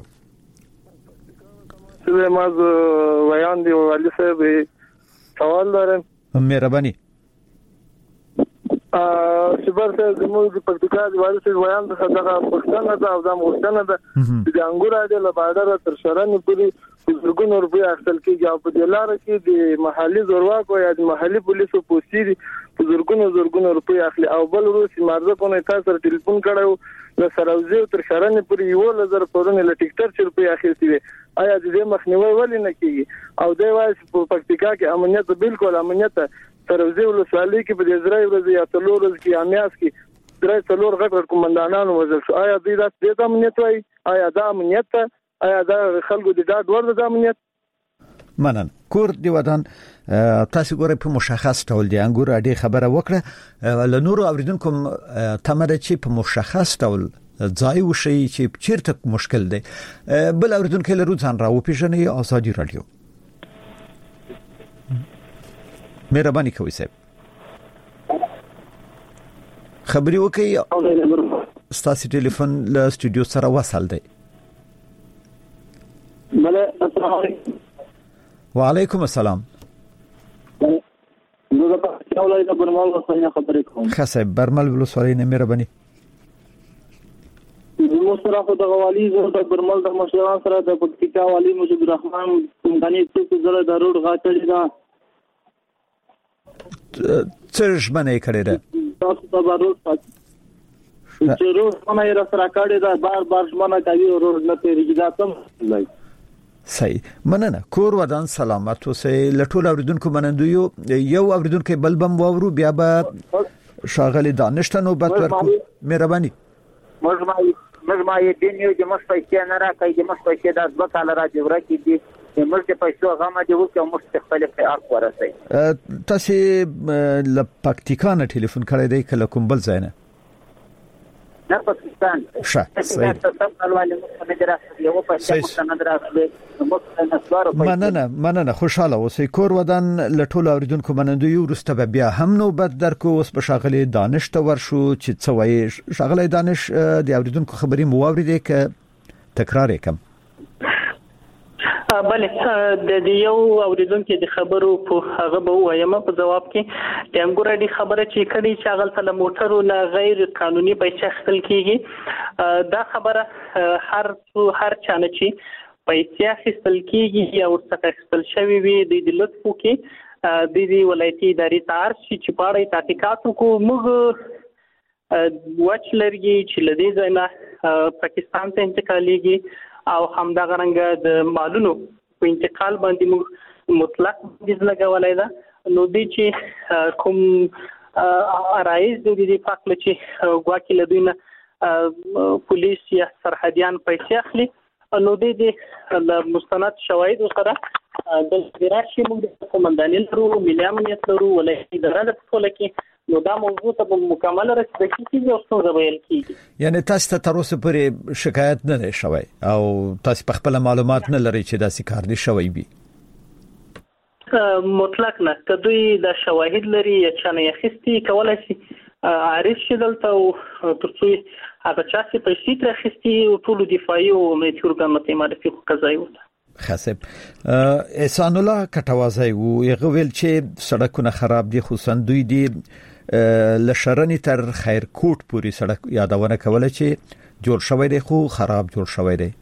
زه ماز ویان دی والي صاحب سوال لرم مهرباني شبر ته زموږ د پکتیکا د والي سي ویان د دغه پښتنه ده او د مغشنه ده د انګور اډه له بادر تر شرن پورې بزرګونو روپی اخیستل کیږي او په دې لار کې د محلي زورواکو یا د محلي پولیسو پوسټي بزرګونو زورګونو روپی اخلي او بل روسي مرزه کو نه تاسو سره ټلیفون کړو د سراوزي تر شرن پورې یو لزر پورونه لټیکټر چې روپی اخیستي دي آیا د دې مخنیوي ولې نه کیږي او د وایي په پکتیکا کې امنیت بالکل امنیت سروزي ولسوالۍ کې په دې ځای ورځ یا تلور ورځ کې امیاس کې درې څلور غټ قومندانانو وزل شو آیا دوی دا د امنیت وای آیا دا امنیت آیا دا خلکو د ډاډ ورته د امنیت منن کور دی ودان تاسو ګورئ په مشخص ډول دی انګور اډې خبره وکړه ل نور اوریدونکو تمره چې په مشخص ډول ځای وشي چې چیرته مشکل دی بل اوریدونکو له روزان راو پیژنې ازادي رادیو مهرباني کوئ صاحب خبري وکي ستاسو ټلیفون له سټوډیو سره وصل دی بله السلام علیکم وعلیکم السلام نو دا په اولای د برمل وساینا خبرې کوم خاصه برمل ولسوالۍ نه مهرباني زموږ سره په دغه والی زه د برمل د مشران سره د پکتیکا والی مجید الرحمن څنګه چې زړه د روډ غاټړی دا څرش باندې کړی دا تاسو ته بارو چې روز باندې را سره کړی دا بار بار ژمنه کوي او روز نه تیریږي دا څه لای صحیح مننه کور ودان سلامت اوسې لټول اوریدونکو منندو یو یو اوریدونکو بلبم وورو بیا به شاغلی دانشتنو بات ورکو مهرباني مجمعي مجمعي دین یو د مستقیم نه راکې د مستقیم د ځبه کال را دی ورکې دي مرته پیسو غما دی وکي او مستقبل په اړه ورسې تاسو ل پکتیکا نه ټلیفون کړی دی کله کوم بل ځای نه نه پاکستان ښه صحیح مننه مننه خوشاله اوسئ کور ودان لټول اوریدونکو منندو یو رسته بیا هم نو بد درکو اوس په شاغلي دانش ته ورشو چې څه وایي شاغلي دانش د اوریدونکو خبري مو اوریدې ک تکرار وکم بله د یو اوریدونکو د خبرو په هغه به وایم په جواب کې د انګورډي خبره چې کړي چې هغه تل موټرو نه غیر قانوني پیسې خپل کیږي دا خبره هر هر چانه چې پیسې خپل کیږي او څه خپل شوی وي د لطفو کې د دې ولایتي ادارې تار چې پاړې تحقیقات کو موږ واچ لري چې لدی ځنه پاکستان ته انتقالېږي او همدغه رنګ د مالونو په انتقال باندې موږ مطلق د لګولای دا نو دي چې کوم رئیس د دې فقله چې غواکي لدونه پولیس یا سرحديان پیسې اخلي نو دې د مستند شواهد سره د دراشي موږ د قومندانۍ لرو ملي امنیت لرو ولې اداره د ټول کې نو دا موضوع ته مکمل رسیدګي کیږي او څه ویل کیږي یعنی تاسو ته تر اوسه پورې شکایت نه شوی او تاسو په خپل معلومات نه لري چې دا سکار دي شوی بي مطلق نه کدوې د شواهد لري چې نه یخستي کولای شي عارف شدل ته ترڅو هغه چا چې پیسې تر خستي او ټول دفاعي او امنیتي ارګانونه معرفي کوي خاصب احسان الله کټوازای وو یغه ویل چې سړکونه خراب دي خصوصا دوی دي لشرنی تر خیرکوټ پوری سړک یادونه کوله چې جوړ شوی دی خو خراب جوړ شوی دی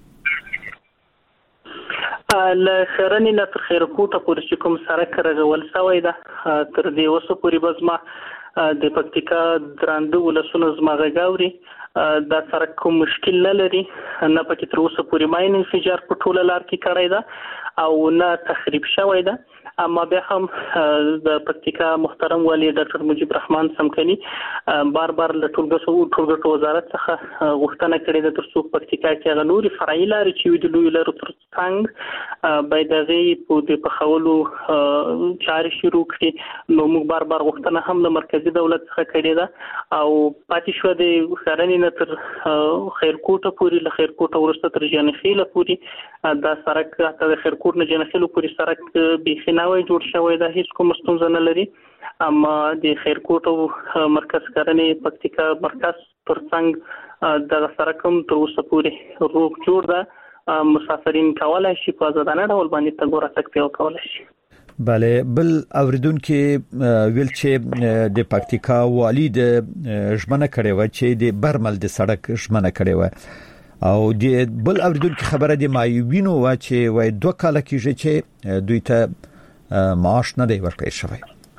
لشرنی تر خیرکوټ پوری کوم سړک راغول شوی دا تر دې وسو پوری بزما د پکتیکا درانده ولسونو زماغه گاوري دا سره کوم مشکل نه لري نه پکې تر اوسه پوری ماین انفجار په ټوله لار کې کړی دا او نه تخریب شوی دا اما به هم د پکتیکا محترم والی ډاکټر مجید الرحمن سمکني بار بار له ټولګټو ټولګټو وزارت څخه غوښتنه کړې ده تر څو پکتیکا کې غنوري فرعي لارې چې د لوی لارو ترڅنګ باید د په پخولو چارې شروع کړي نو موږ بار بار غوښتنه هم د مرکزی دولت څخه کړې ده او پاتې شو د خارنی نه تر خیرکوټه پوری له خیرکوټه ورسته تر جنخیله پوری دا سړک ته د خیرکوټ نه جنخیله پوری سړک بيخي نوې جوړ شوی دا هیڅ کوم ستونزه نه لري اما د خیرکوټ او مرکز کارنې پکتیکا مرکز ترڅنګ د سرکم تر اوسه پورې روغ جوړ ده مسافرین کولای شي په ځانه ډول باندې تګ ورتګ پیو کولای شي بله بل اوریدونکو ویل چې د پکتیکا والی د ژمنه کړې و چې د برمل د سړک ژمنه کړې و او د بل اوریدونکو خبره د مایوینو و چې وای دوه کال کېږي چې دوی ته معاش نه دی ورکړی شوی.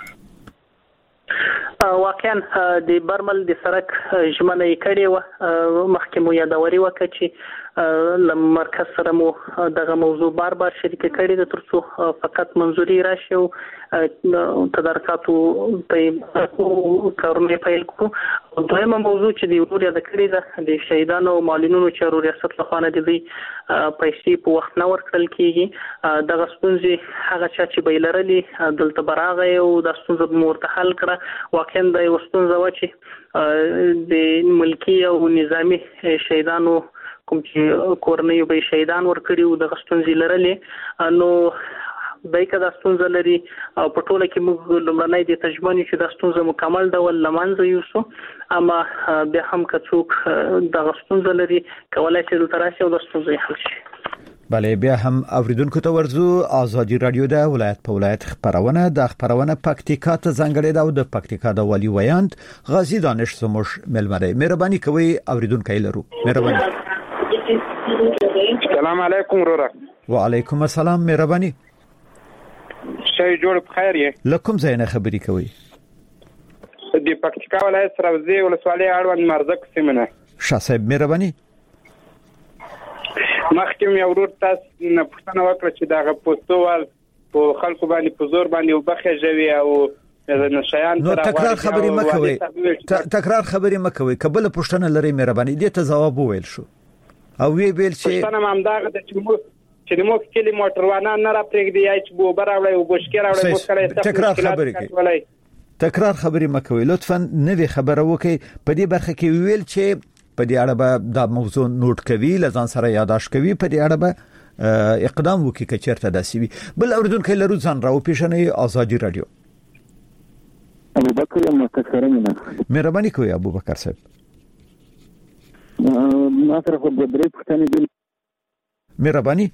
واقعا د برمل د سړک ژمنه یې کړې و مخکې مو یادوري وکړه چې لم مرکز سره مو دغه موضوع بار بار شریک کړی د ترڅو فقط منځوري راشي او تدارکاتو په کارونه پیل کو. دویمه موضوع چې د ورور یاد کړی ده د شهیدانو او معلولینو چې ریاست له خوا نه دي پیسې په وخت نه ورکړل کیږي. دغه ستونزې هغه چې بیلرلې دلته براغه او د ستونزې مرته حل کړه. واقعا د ستونزې و چې د ملکی او نظامی شهیدانو کوم چې کورنۍ به شهیدان ورکړي او د غستونځ لرلې نو دایکه د ستونزې لري او په ټوله کې موږ لمړنۍ د تجربې چې د ستونزې مکمل ډول لمنځه یوسو اما به هم کڅوک د غستونځ لري کولای شي د تراشي او د ستونزې حل شي. بله بیا هم اوریدونکو ته ورزو آزادی رادیو د ولایت په ولایت خبرونه د خبرونه پکتیکا ته ځانګړې ده او د پکتیکا د والی ویاند غازی دانش سموش ملمره. مهرباني کوي اوریدونکو لرو. مهرباني. السلام علیکم ورور. وعلیکم السلام. مهرباني. شای جوړ بخیر یې. لکم زینه خبري کوي. د پکتیکا ولایت سروزي ولسوالۍ اړوند مرزق سیمه. شاسب مهرباني. مخکې یو ورور تاسو نه پوښتنه وکړه چې دغه پوسټوال په خلکو باندې په زور باندې وبخې جوي او نشایان نو تکرار خبري مکوي تکرار خبري مکوي کبل پوښتنه لري مهرباني دې ته جواب وویل شو او وی ویل چې پښتنه مامداغه د چې چې مو کلی موټر وانه نه را پرېږدي یا چې بو براوړی او بشکیر راوړی مو کړی تکرار خبري کوي تکرار خبري مکوي لطفا نوې خبره وکي په دې برخه کې ویل چې په دې اړه به دا موضوع نوٹ کوي لزان سره یاداش کوي په دې اړه به اقدام وکړي چې چیرته داسي وي. بل اوریدونکو لرو ځان راو پیښنې آزادی رادیو. ابو بکر مکسرمنه. مهرباني کوي ابو بکر صاحب. ما سره خو د درې پښتنې دي. مهرباني.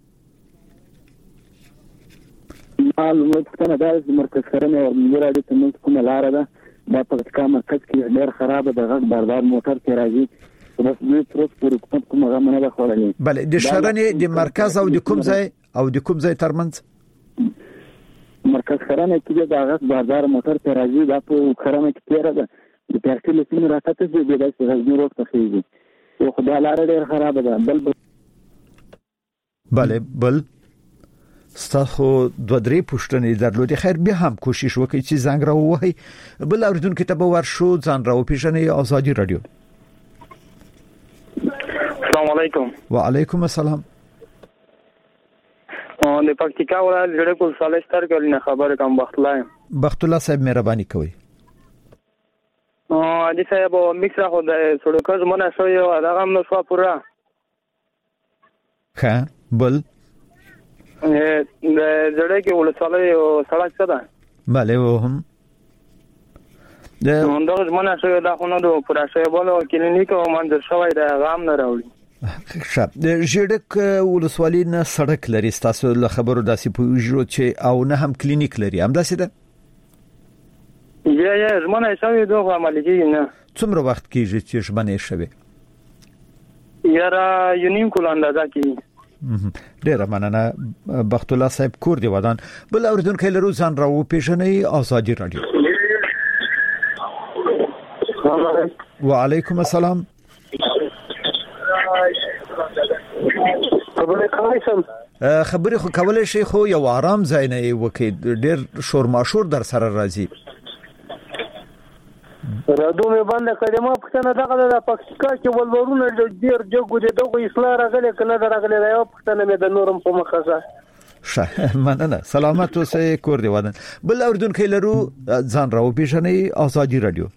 معلومات پښتنه د مرکز خرمه او مراد ته موږ کومه لار ده دا پکتیکا مرکز کې ډېر خراب ده غږ بردار موټر کې راځي بس دوی تر څو کوم کوم هغه منه خورلې. بله د شهرنې د مرکز او د کوم ځای او د کوم ځای ترمنځ مرکز خرمه کې دا غږ بردار موټر کې راځي دا په خرمه کې تیر ده د پارکل سیمه راته چې د داسې غږ روډ ته خېږي او خدای لار ډېر خراب ده. بل بله بل ستاسو دوه درې پوښتنې درلودې خیر بیا هم کوشش وکړئ چې زنګ راووهئ. بل اوریدونکو ته به ورشو ځان راو پیژنې آزادی رادیو. السلام علیکم. وعلیکم السلام. د پکتیکا ولایت جړې کول صالح ستر کولینه خبر کوم بخت لایم. بخت الله صاحب مهرباني کوي. ا دې صاحب میکس راخو د سړکو زمونه شوی او هغه هم نو شو پورا. ها بل د زړه کې ولسوالۍ او سړک څه ده؟ بله و هم د همدغه ژمنه شوې ده خو نه ده پوره شوې بله کلینیک او منظر شوی دی هغه هم نه راوړي. ښه د ژړک ولسوالۍ نه سړک لري ستاسو له خبرو داسې پوهیږو چې او نه هم کلینیک لري همداسې ده؟ یا یا ژمنه یې شوې ده خو عملي کېږي نه. څومره وخت کېږي چې ژمنه یې شوې؟ یاره یو نیم کال اندازه کېږي. ډیره مننه بخت الله صاحب کور دی ودان. بل اوریدونکو لرو ځان راو پیژنې آزادی رادیو. وعلیکم السلام. خبرې خو کولای شي خو یو آرام ځای نه وکي ډیر شور ماشور در سره راځي. رادو مې باندې کړه ما پښتنه دغه د پکتیکا کې ولورونه ډیر جګو دي دغه اصلاح راغله کنه راغله دا پښتنه مې د نورم په مخه شه مننه سلامت اوسې کور دی ودان. بل اوردونکو لرو ځان راو پیژنې آزادی رادیو.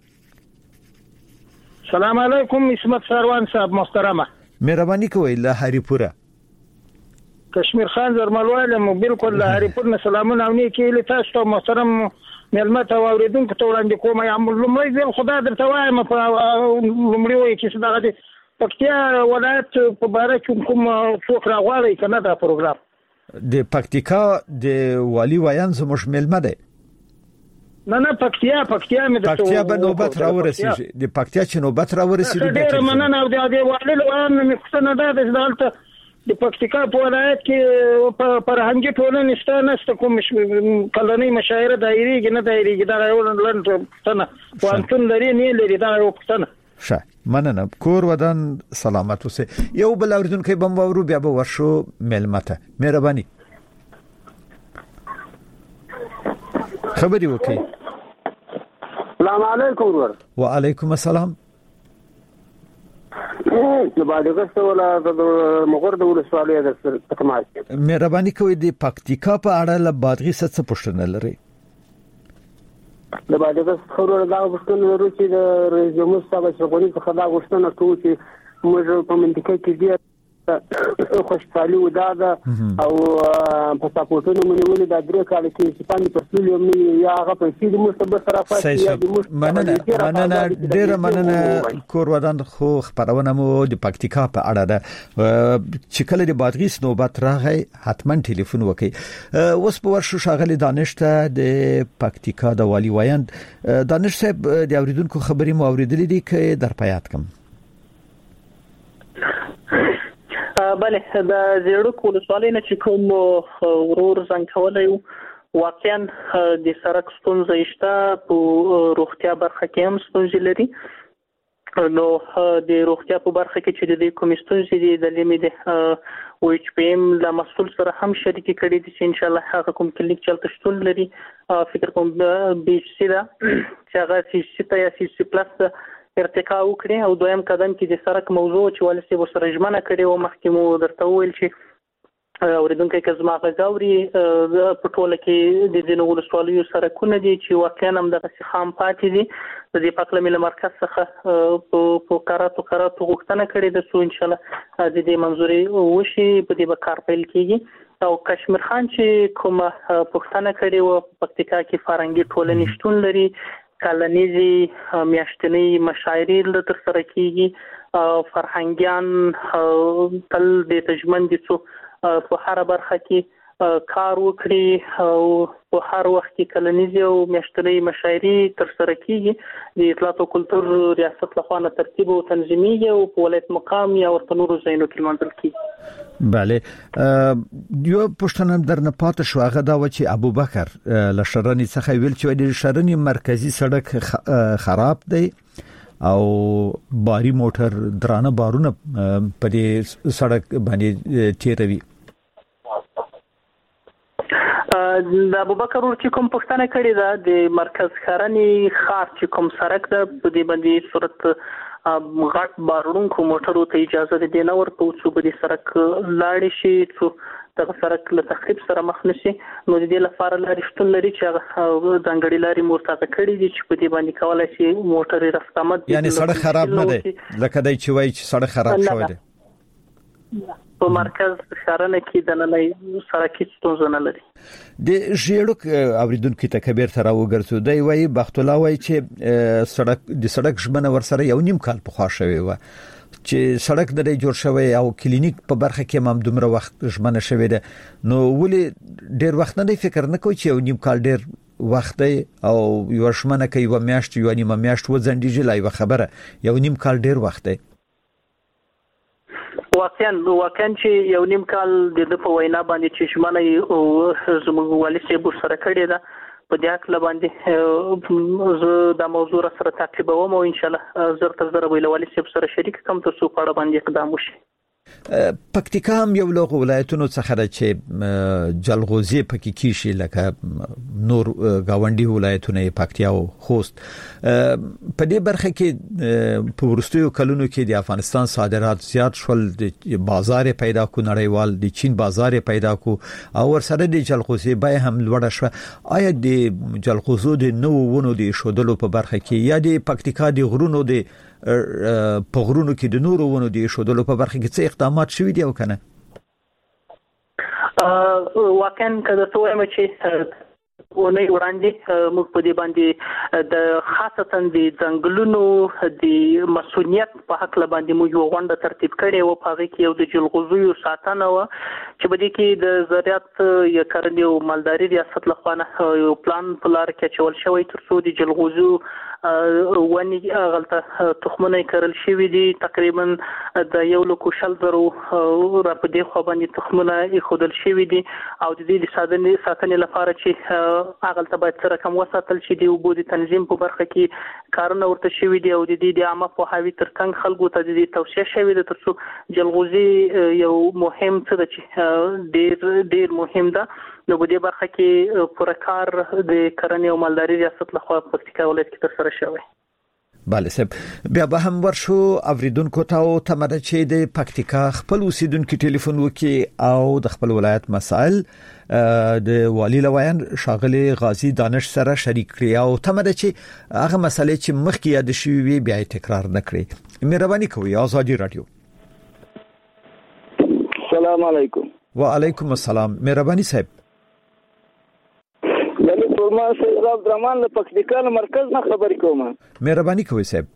سلام علیکم اسمت سروان صاحب محترمه. مهرباني کوئ له هریپورا. کشمیر خان زرملوالم بالکل له هریپور نه سلامونه او نیکی له تاسو محترم ملمت او اوریدونکو ته وړاندې کوم یم. لومړی ځل خدای درته وایم په لومړی وای چې دغه د پکتیا ولایت په باره کې کوم څوک راغلی کنه دا پروګرام د پکتیکا د والی ویان زموږ ملمه ده. نه نه پکتیا پکتیا مې د پکتیا به نوبت راورسیږي د پکتیا چې نوبت راورسیږي ډېر مننه او د والی ویان مې څنګه ده د دلته د پکتیکا په ولایت کې په فرهنګي ټولنې شته نشته کوم کلنۍ مشاعره دایریږي نه دایریږي دا یو لنډ څنګه وانتون لري نه لري دا یو څنګه ښه مننه کور ودان سلامت اوسه یو بل اوریدونکو بم ورو بیا به ورشو ملمته مهرباني خبري وکي. السلام علیکم ور وعلیکم السلام. د باندې ولا د مغور د ولسوالۍ د تکماس مهرباني کوي د پکتیکا په اړه له بادغي څه پوښتنه لري؟ د باندې خبرو دا پوښتنه لري چې د رئیس جمهور صاحب څخه څنګه خدا غوښتنه کوي چې موږ په منطقه کې دی خوشحالي ودا ده او په سپورټونو منولې د درې کال کې چې پاندې پرسل یو یا هغه په سیده مستبر طرفه یا د مننه مننه ډېر مننه کور ودان خو خبرونه مو د پکتیکا په اړه ده چې کله د بادغیس نوبت راغی حتما ټلیفون وکړئ. اوس په ورشو شاغلي دانش ته د پکتیکا د والی ویاند دانش صاحب د اوریدونکو خبري مو اوریدلې دي چې در پیات کوم. بله د زیړوک ولسوالۍ نه چې کوم ورور زنګ کولای واقعا د سړک ستونزې شته په روغتیا برخه کې هم ستونزې لري نو د روغتیا په برخه کې چې د کوم ستونزې دي د لیمې د او ایچ پی ایم له مسؤل سره هم شریک کړي دي چې ان شاء الله هغه کوم کلینیک چلته شتون لري فکر کوم بي ایچ سی دا چې هغه سی سی ته یا سی سی پلس ارتقا وکړي او دویم قدم کې د سرک موضوع چې ولسی وسره ژمنه کړي او مخکې مو درته ویل چې اوریدونکو کې زما غاوري په ټوله کې د دې ولسوالیو سرکونه دي چې واقعا هم د خام پاتې دي د دې پاکله مل مرکز څخه په کاراتو کاراتو غوښتنه کړي د سو ان شاء الله د دې منځوري وشي په دې به کار پیل کیږي او کشمیر خان چې کومه پښتنه کړي او پکتیکا کې فرهنګي ټولنې شتون لري کلنیزي میاشتنی مشاعرې له تر سره کیږي فرهنګيان تل د تجمن دي څو په هر برخه کې کار وکړي او په هر وخت کې کلنیزي او میاشتنی مشاعرې تر سره کیږي د اطلاعات او کلتور ریاست لخوا نه ترتیب او تنظیمي او په ولایت مقام یا ورته نورو ځایونو کې منځل کیږي. بله یو پښتنه درنه پاتې شو هغه دا و چې ابوبکر لشرنی څخه ویل چې د شرنی مرکزی سړک خراب دی او باری موټر درانه بارونه په دې سړک باندې تیروي. د ابوبکر ور چې کوم پښتنه کړي دا د مرکز خرنی خار چې کوم سړک ده په دې باندې صورت غټ بارونکو موټرو ته اجازه دي نه ورته څو په دې سرک لاړ شي څو د سرک له تخریب سره مخ نشي نو د دې لپاره لارې شتون لري چې ځانګړي لارې مرتفع کړي دي چې په دې باندې کولای شي موټر رفت آمد یعنی سړک خراب نه دی لکه دای چې وایي چې سړک خراب شوی دی په مرکز شارنه کې د نړۍ سړکي ستونزه نه لري. د ژیړوک اوریدونکو ته کبیر تر وګرځو دی وایي بخت الله وایي چې سړک د سړک ژمنه ورسره یو نیم کال په خوا شوی و چې سړک د جوړ شوی او کلینیک په برخه کې هم دومره وخت ژمنه شوی ده نو ولې ډیر وخت نه فکر نه کوي چې یو نیم کال ډیر وخت دی او یو ژمنه کوي و میاشت یو نیم میاشت و ځنډیږي لای خبره یو نیم کال ډیر وخت دی. واقعا واقعا چې یو نیم کال د په وینا باندې چې شمنه او زموږ والي سیب سره کړی دا په دې اړه باندې زه د موضوع سره تعقیبوم او ان شاء الله زر تر زر ویل والي سیب سره شریک کوم تر څو په اړه باندې اقدام وشي. پکتیکا هم یو لوغ ولایتونو څخه ده چې جلغوزي پکې کیشي لکه نور گاونډي ولایتونه پکتیا او خوست په دې برخه کې په ورستیو کلونو کې د افغانستان صادرات زیات شول د بازار پیدا کو نړیوال د چین بازار پیدا کو او ورسره د جلغوزي بای هم لوړ شو. آیا د جلغوزو د نوو ونو د شودلو په برخه کې یا د پکتیکا د غرونو د په غرونو کې د نورو ونو د شودلو په برخه کې څه اقدامات شوي دي او کنه؟ واقعا کله څه وایم چې اونۍ وړاندې موږ په دې باندې د خاصتا د ځنګلونو د مسؤلیت په حق باندې موږ یو غونډه ترتیب کړې و. په هغه کې یو د جلغوزیو ساتنه و چې په دې کې د زراعت یا کرنې او مالداري ریاست لخوا یو پلان په لار کې چول شوی تر څو د جلغوزیو ونی غلطه تخمونه کرل شوی دي. تقریبا د یو لکو شل زرو را په دې خو باندې تخمونه خودل شوی دي او د دې ساتنې ساتنې لپاره چې غلطه باید سره کم وساتل شي د وبو د تنظیم په برخه کې کارونه ورته شوی دي او د دې د عامه په حوی ترڅنګ خلکو ته د دې توصیه شوی ده تر څو جلغوزي یو مهم څه ده چې ډیر ډیر مهم ده. نو په دې برخه کې پوره کار د کرنې او مالداري ریاست لخوا په پکتیکا ولایت کې ترسره شوی. بله صاحب بیا به هم ورشو اوریدونکو ته تمره چې د پکتیکا خپل اوسیدونکو ټلیفون وکي او د خپل ولایت مسائل د والی لویان شاغلي غازی دانش سره شریک کړي او تمره چې هغه مسالې چې مخکې یاد شوی وي بیا تکرار نه کړي. مهرباني کوئ. آزادی رادیو. السلام علیکم. وعلیکم السلام. مهرباني صاحب. لکه فرما سید عبدالرحمن له پکتیکا مرکز نه خبرې کوم. مهرباني کوئ صاحب.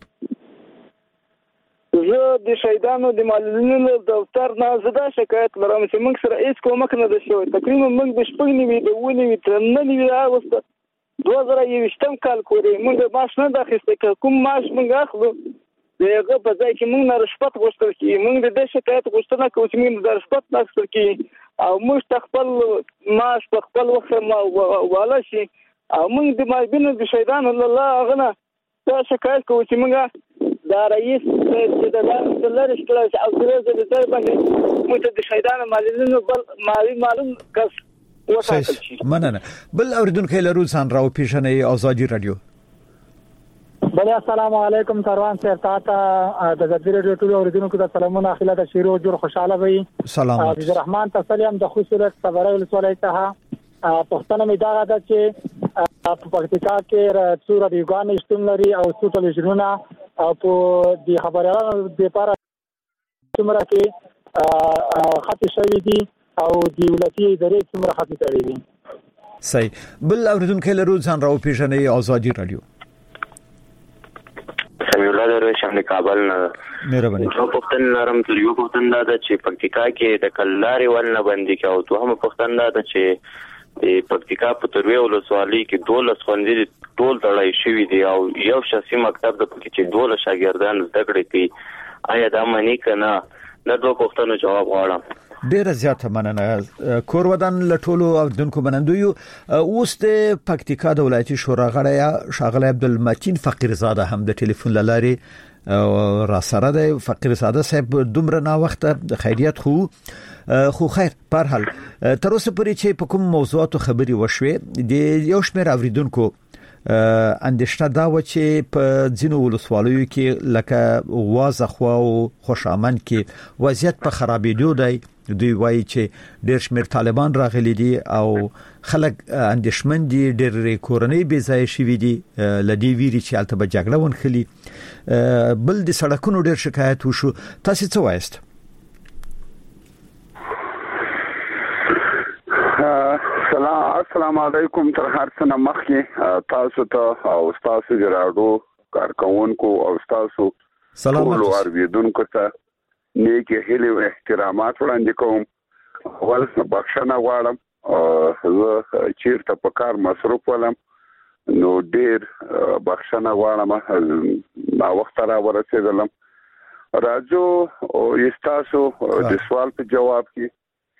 زه د شهیدانو د معلولینو دفتر نه زده شکایت لرم چې موږ سره هیڅ کومک نه ده شوی. تقریبا موږ د شپږ نیوي د ونی وی تر نه نیوي راوسته دوه زره یویشتم کال پورې موږ معاش نه د اخیسته کوم معاش موږ اخلو دغه په ځای کې موږ نه رشوت غوښتل کی موږ د شکایت غوښتنه کوو چې موږ د رشوت نه اخیستل کی او موږ خپل معاش په خپل وخت ما والا شي او موږ د مایبینو د شهیدانو الله غنه دا شکایت کوو چې موږ دا رئیس چې د لارې شکایت او د دې باندې موږ د شهیدانو معلولینو بل مالی معلوم کس وټاکل شي. مننه. بل اوریدونکو له روزان راو پیژنې آزادی رادیو. بله السلام علیکم کاروان صاحب تاسو د زړه ریډیو ټول اوریدونکو ته سلامونه اخیله د شیرو جوړ خوشاله وي. سلام عبد الرحمن تسلیم د خصوصیت صبرای ولسوالۍ ته پښتنه می دا ده چې په پکتیکا کې څو رادیوګان شتون لري او څو ټلویزیونونه او په د خبرونو لپاره څومره کې خط شوی دي او د ولایتي ادارې څومره خط کړی دي. صحیح. بل اوریدونکو له روزان راو پیژنې آزادی رادیو. سمي الله دروي شم د کابل نه. مهرباني. نو پښتن لرم تر یو پښتن دا چې پکتیکا کې د کلاري ولنه باندې کې او ته هم پښتن دا چې د پکتیکا په تروي ولسوالۍ کې دولس خوندې ټول تړای شوی دی او یو شخصي مکتب د پکې چې دولس شاګردان زده کړې دي آیا دا معنی کنه د دوه پښتنو جواب غواړم. ډیر زیاته مننه. کور ودان لټولو او دونکو منندوی اوس د پکتیکا د ولایتي شورا غړی شاغله عبدالمتین فقیرزاده هم د ټلیفون لارې را سره د فقیرزاده صاحب دومره نا وخت د خیریت خو خو خیر په هر حال تر اوسه پورې چې په کوم موضوعاتو خبري وشوي د یو شمېر اوریدونکو اندېښنه دا و چې په ځینو ولسوالیو کې لکه وازخوا او خوشامن کې وضعیت په خرابېدو دی. دوی وایي چې ډېر شمېر طالبان راغلي دي او خلک اندېښمن دي ډېر کورنۍ بې ځایه شوي دي لدی ویری چې هلته به جګړه ونخلي. بل د سړکونو ډېر شکایت وشو. تاسو څه وایست؟ السلام علیکم. تر هر څه نه مخکې تاسو ته او تاسو د راډیو کارکونکو او تاسو سلام اوریدونکو ته نیکی هیله او احترامات وړاندې کوم. اول بخښنه غواړم زه چیرته په کار مصروف ولم نو ډیر بخښنه غواړم ما وخت را ورسېدلم. راځو او تاسو د سوال په جواب کې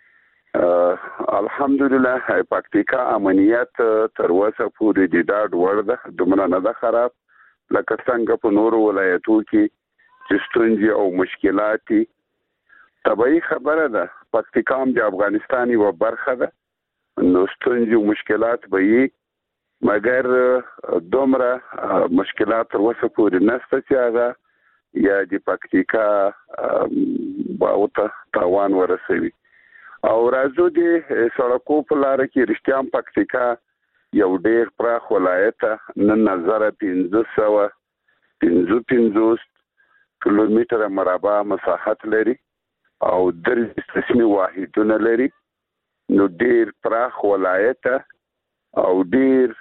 الحمدلله پکتیکا امنیت تر اوسه پورې د ډاډ وړ ده. دومره نه ده خراب لکه څنګه په نورو ولایتو کې چې ستونزې او مشکلات دي. طبیعي خبره ده پکتیکا هم د افغانستان یو برخه ده نو ستونزې او مشکلات به وي مګر دومره مشکلات تر اوسه پورې نشته چې هغه یا د پکتیکا باوته تاوان ورسوي. او راځو د سړکو په لار کې رښتیا هم پکتیکا یو ډېر پراخ ولایت نه نظر پنځه سوه پنځه پنځوس کیلومتره مربع مساحت لري او درې قسمي واحدونه لري نو ډېر پراخ ولایت او ډیر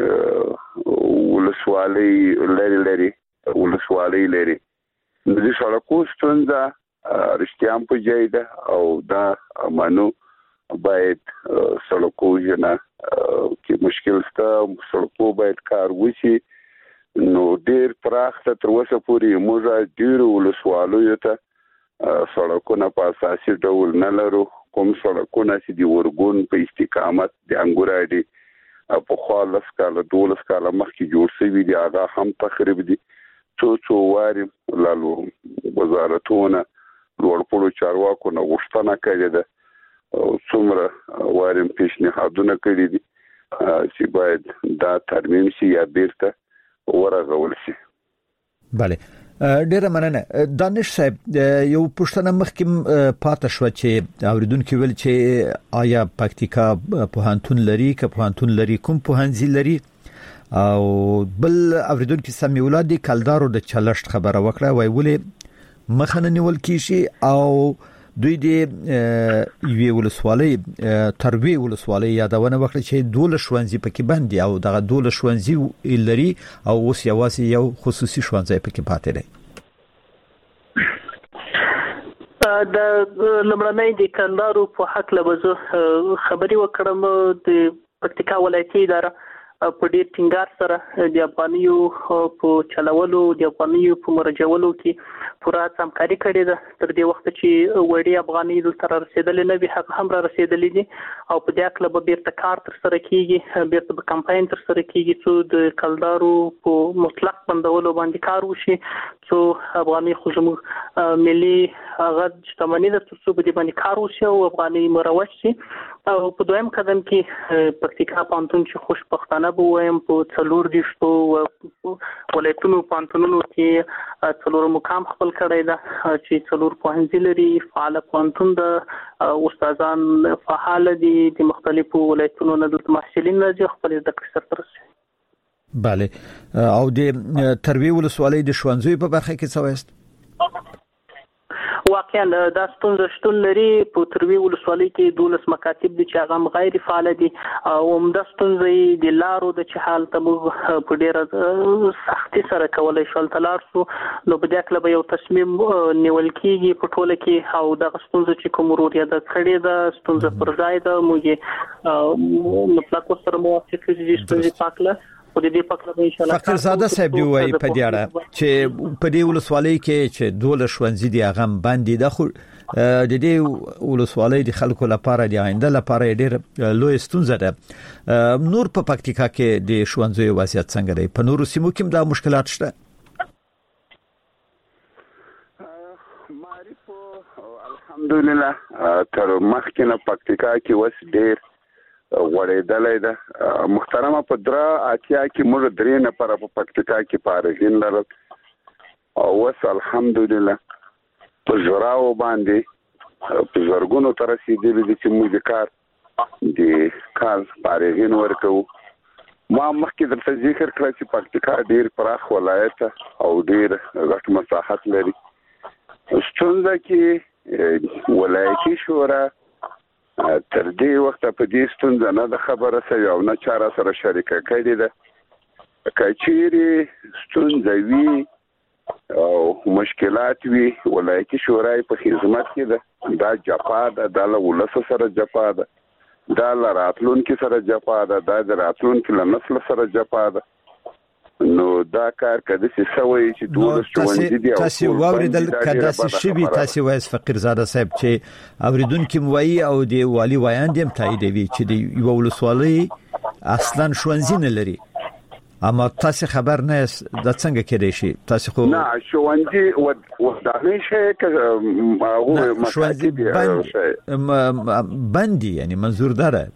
ولسوالۍ لري لري ولسوالۍ لري د سړکو ستونزه رښتیا په جیده او دا مانو باید سړکو جنا کې مشکل ستا سړکو باید کار وشي نو ډیر پراخ تر اوسه پورې موږ ډیر ولسوالۍ ته سړکونه په اساسي ډول نه لرو کوم سړکونه چې د ورګون په استقامت د انګوراډي په خالص کاله دولس کاله مخکې جوړ شوی دی هغه هم تخریب دي څو څو واري لالو وزارتونه لوړپوړو چارواکو نه غوښتنه کړې ده او څومره واري پیشنهادونه کړې دي چې باید دا ترمیم شي یا بیرته ورغول شي. بله ډیره مننه دانش صاحب یو پښتنه مخکې پاتې شو چې اوریدونکو ویل چې آیا پکتیکا پوهنتون لري که پوهنتون لري کوم پوهنځي لري او بل اوریدونکو سمي ولادي کلدارو د چلشت خبره وکړه وای ولې مخنه نیول کیږي او دوی د یوې ولسوالۍ تروي ولسوالۍ یادونه وکړه چې دوله شوانځي پکې باندې او دغه دوله شوانځي لري او اوس یوازې یو خصوصي شوانځي پکې پاتې دی. د لمړنۍ د کندارو په حق لبزه خبري وکړم د پکتیکا ولایتي اداره په ډیر ټینګار سره د افغانیو په چلولو د افغانیو په مرجولو کې پوره همکاري کړې ده تر دې وخت چې وړي افغاني تر رسیدلې نه وي هغه هم را رسیدلې دي او په دې اړه به بیرته کار تر سره کیږي بیرته به کمپاین تر سره کیږي چې د کلدارو په مطلق بندولو باندې کار وشي چې افغاني خو زموږ ملي هغه شتمنۍ د څه په دې باندې کار وشي او افغاني مروج شي او په دویم قدم کې پکتیکا پانتون چې خوش پښتانه به وایم په څلور دیشتو ولایتونو پانتونونو کې څلور مقام خپل کړی دا چې څلور پوهنځي لري فعال پانتون د استادان فعال دي د مختلفو ولایتونو نه د محصلین راځي خپل د کسر ترسي. بله او د تروي ولسوالۍ د شوانځي په برخه کې څه وست؟ واقعا دا ستونزه شتون لري په تروي ولسوالۍ کې دولس مکاتب دي چې هغه غیر فعال دي او هم د ستونزه د لارو د چې حال ته موږ په ډیره سختي سره کولای شو تلار سو نو په دې کله به یو تصمیم نیول کیږي په ټوله کې او د ستونزه چې کوم وریا د کړي د ستونزه پر ځای د موږ مطلق سره موافق دي چې پاکله فقیر زاده صاحب دی وای په دې اړه چې په دې ولسوالۍ کې چې دوله شوانځي دی هغه باندې د خو د دې ولسوالۍ د خلکو لپاره د آینده لپاره ډېر لوی ستونزه ده. نور په پکتیکا کې د شوانځي وضعیت څنګه دی؟ په نورو سیمو کې دا مشکلات شته؟ الحمدلله تر مخکنه پکتیکا کې وس ډېر وړېدلې ده. محترمه په درا اتیا کې موږ درې نفر په پکتیکا کې فارغین لرل او وس الحمدلله په زراو باندې په زرګونو تر رسیدلې دي چې موږ کار د کار فارغین ورکو. ما مخکې درته ذکر کړ چې پکتیکا ډیر پراخ ولایت او ډیر غټ مساحت لري. ستونزه کې ولایتي شورا تر دې وخت په دې ستونزه نه د خبره سره او نه چاره سره شریکه کړې ده. کچېری ستونزه وی او مشکلات وی ولایتي شورای په خدمت کې ده. دا جپا ده د ولس سره جپا ده دا راتلونکو سره جپا ده دا د راتلونکو نسل سره جپا ده. نو دا کار کده چې سوي چې دوه شوندې دي او تاسو واوریدل کده چې شبي تاسو وایس فقیر زاده صاحب چې اوریدونکو موي او دی والی وایاندم تاییدوي چې دی یو ولسوالۍ اصلا شوندې نه لري اما تاسو خبر نه د څنګه کېدې شي تاسو خو نه شوندې و ودانې شي که هغه شوندې باندې یعنی منظور داره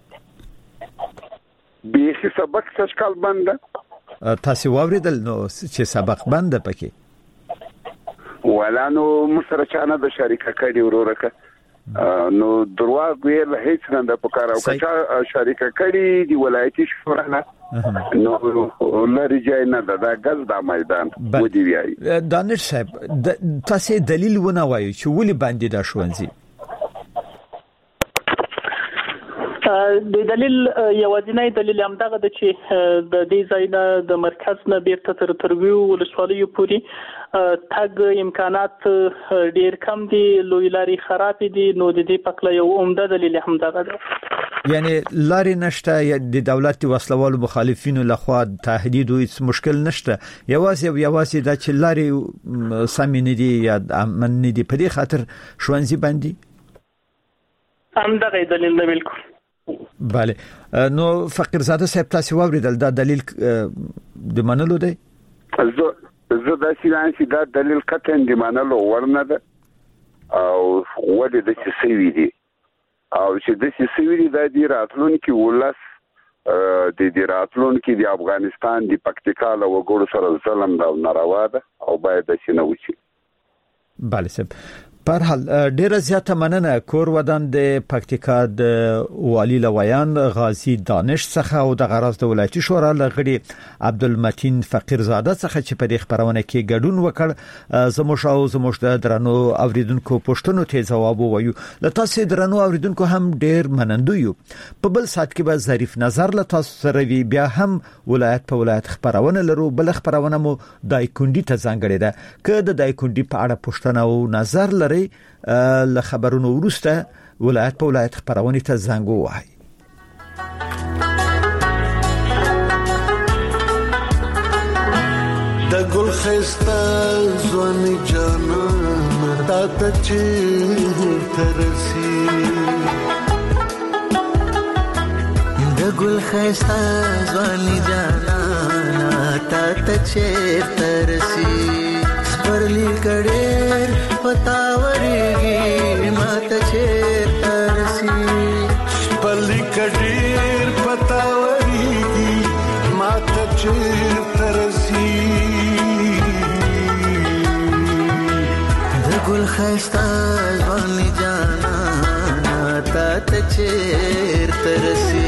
به سبق څه کال بنده تاسو واوریدل نو چې سبق بند پکې ولا نو مسرچانه د شریکه کړي ورورکه نو درواغ ویل هیڅ نه د پکاره او که شریکه کړي دی ولایتي شورا نه نو لري ځای نه دا غز د میدان ودی وی دانش صاحب تاسو دلیل ونه وایي چې ولې باندې دا شوونځي د دلیل یوازینی دلیل هم دغه د چې د دې ځای نه د مرکز نه بیرته تر ترویو ولسوالیو پورې تګ امکانات ډیر کم دي، لوی لاري خراب دي، نو د دې پکله یو عمده دلیل هم دغه ده. یعنی لاري نشته، د دولت وسلوالو مخالفینو لخوا تهدید او هیڅ مشکل نشته، یوازې یوازې د چې لاري سمې نه دي یا امن نه دي، په دې خاطر شوانزي باندې هم دغه دلیل نه. بالکل. بله. نو فقیرزاده صاحب تاسو واوریدل دا دلیل د منلو دی؟ زه زه دا چې دا دلیل قطعا د منلو ورنه ده او ولې د څه سوي دي او چې د څه سوي دي د دې راتلونکي ولس د دې راتلونکي د افغانستان د پکتیکا له وګړو سره ظلم دا ناروا ده او باید د څه نه وشي. بله صاحب، پر حال ډیره زیاته مننه کور ودان د پکتیکا د والی لویان غازی دانش څخه او د غراز د ولایتي شورا لغړي عبدالمتین فقیرزاده څخه چې په دې خبرونه کې ګډون وکړ. زموږ او زموږ د درنو اوریدونکو پښتنو ته جواب وایو. له تاسو درنو اوریدونکو هم ډیر منندو یو. په بل سات کې به ظریف نظر له تاسو سره وی، بیا هم ولایت په ولایت خبرونه لرو. بل خبرونه مو دای کندی ته ځانګړي ده که د دای کندی په اړه پښتنه او نظر لري له خبرونو وروسته ولایت په ولایت خبرونه ته زنګ ووهئ. د ګل خسته ځواني جانان تا ته چې ترسي، د ګل خسته ځواني جانان تا ته چې ترسي، پرلی کډیر پتاورېږي ماته چې ترسي، پرلی کډیر پتاورېږي ماته چې ترسي، د ګل ښایسته ځواني جانانه تا ته چې ترسي.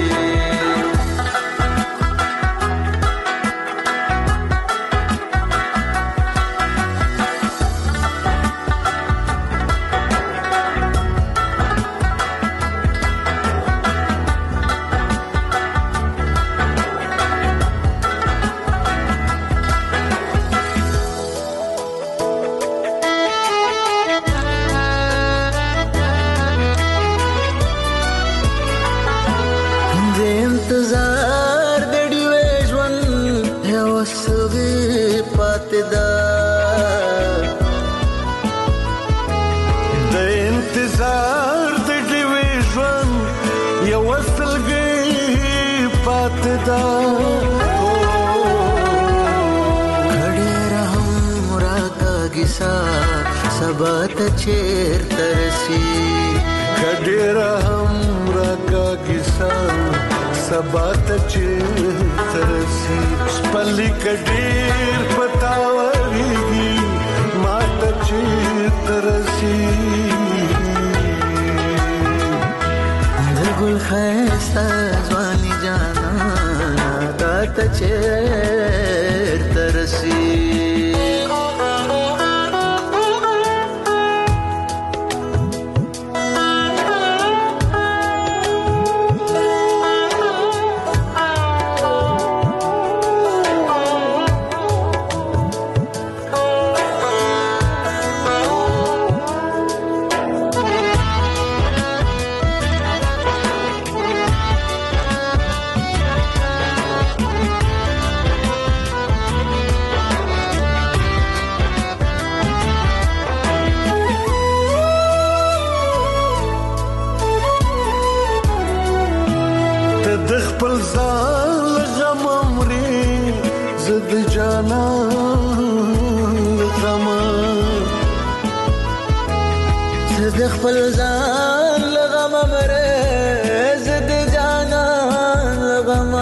سبات چیر ترسی کډیر هم راکا کیسا سبات چیر ترسی، پلی کډیر پتاورېږي ماته چیر ترسی، د ګل ښایسته ځواني جانانه تا ته چیر ترسی. خپل ځان لغم مره زد جانان لغم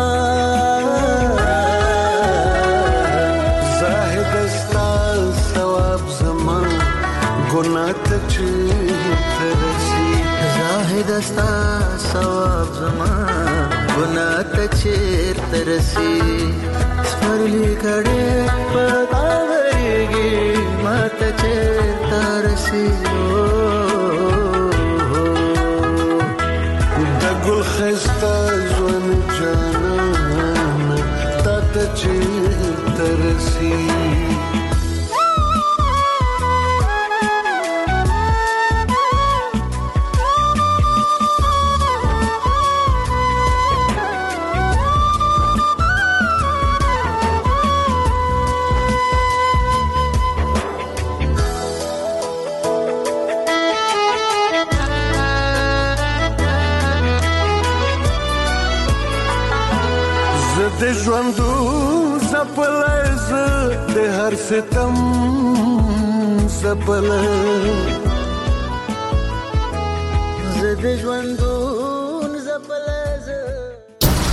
زاهد استا ثواب زمان ګناه ته ترسي، زاهد استا ثواب زمان ګناه ته ترسي، سپرلی کډې پتاورېږي ماته چې ترسي، ګل خستا ځوان جانان تا ته چې ترسي د ژوندو زپلای ز د هر ستم زپلای ز د ژوندو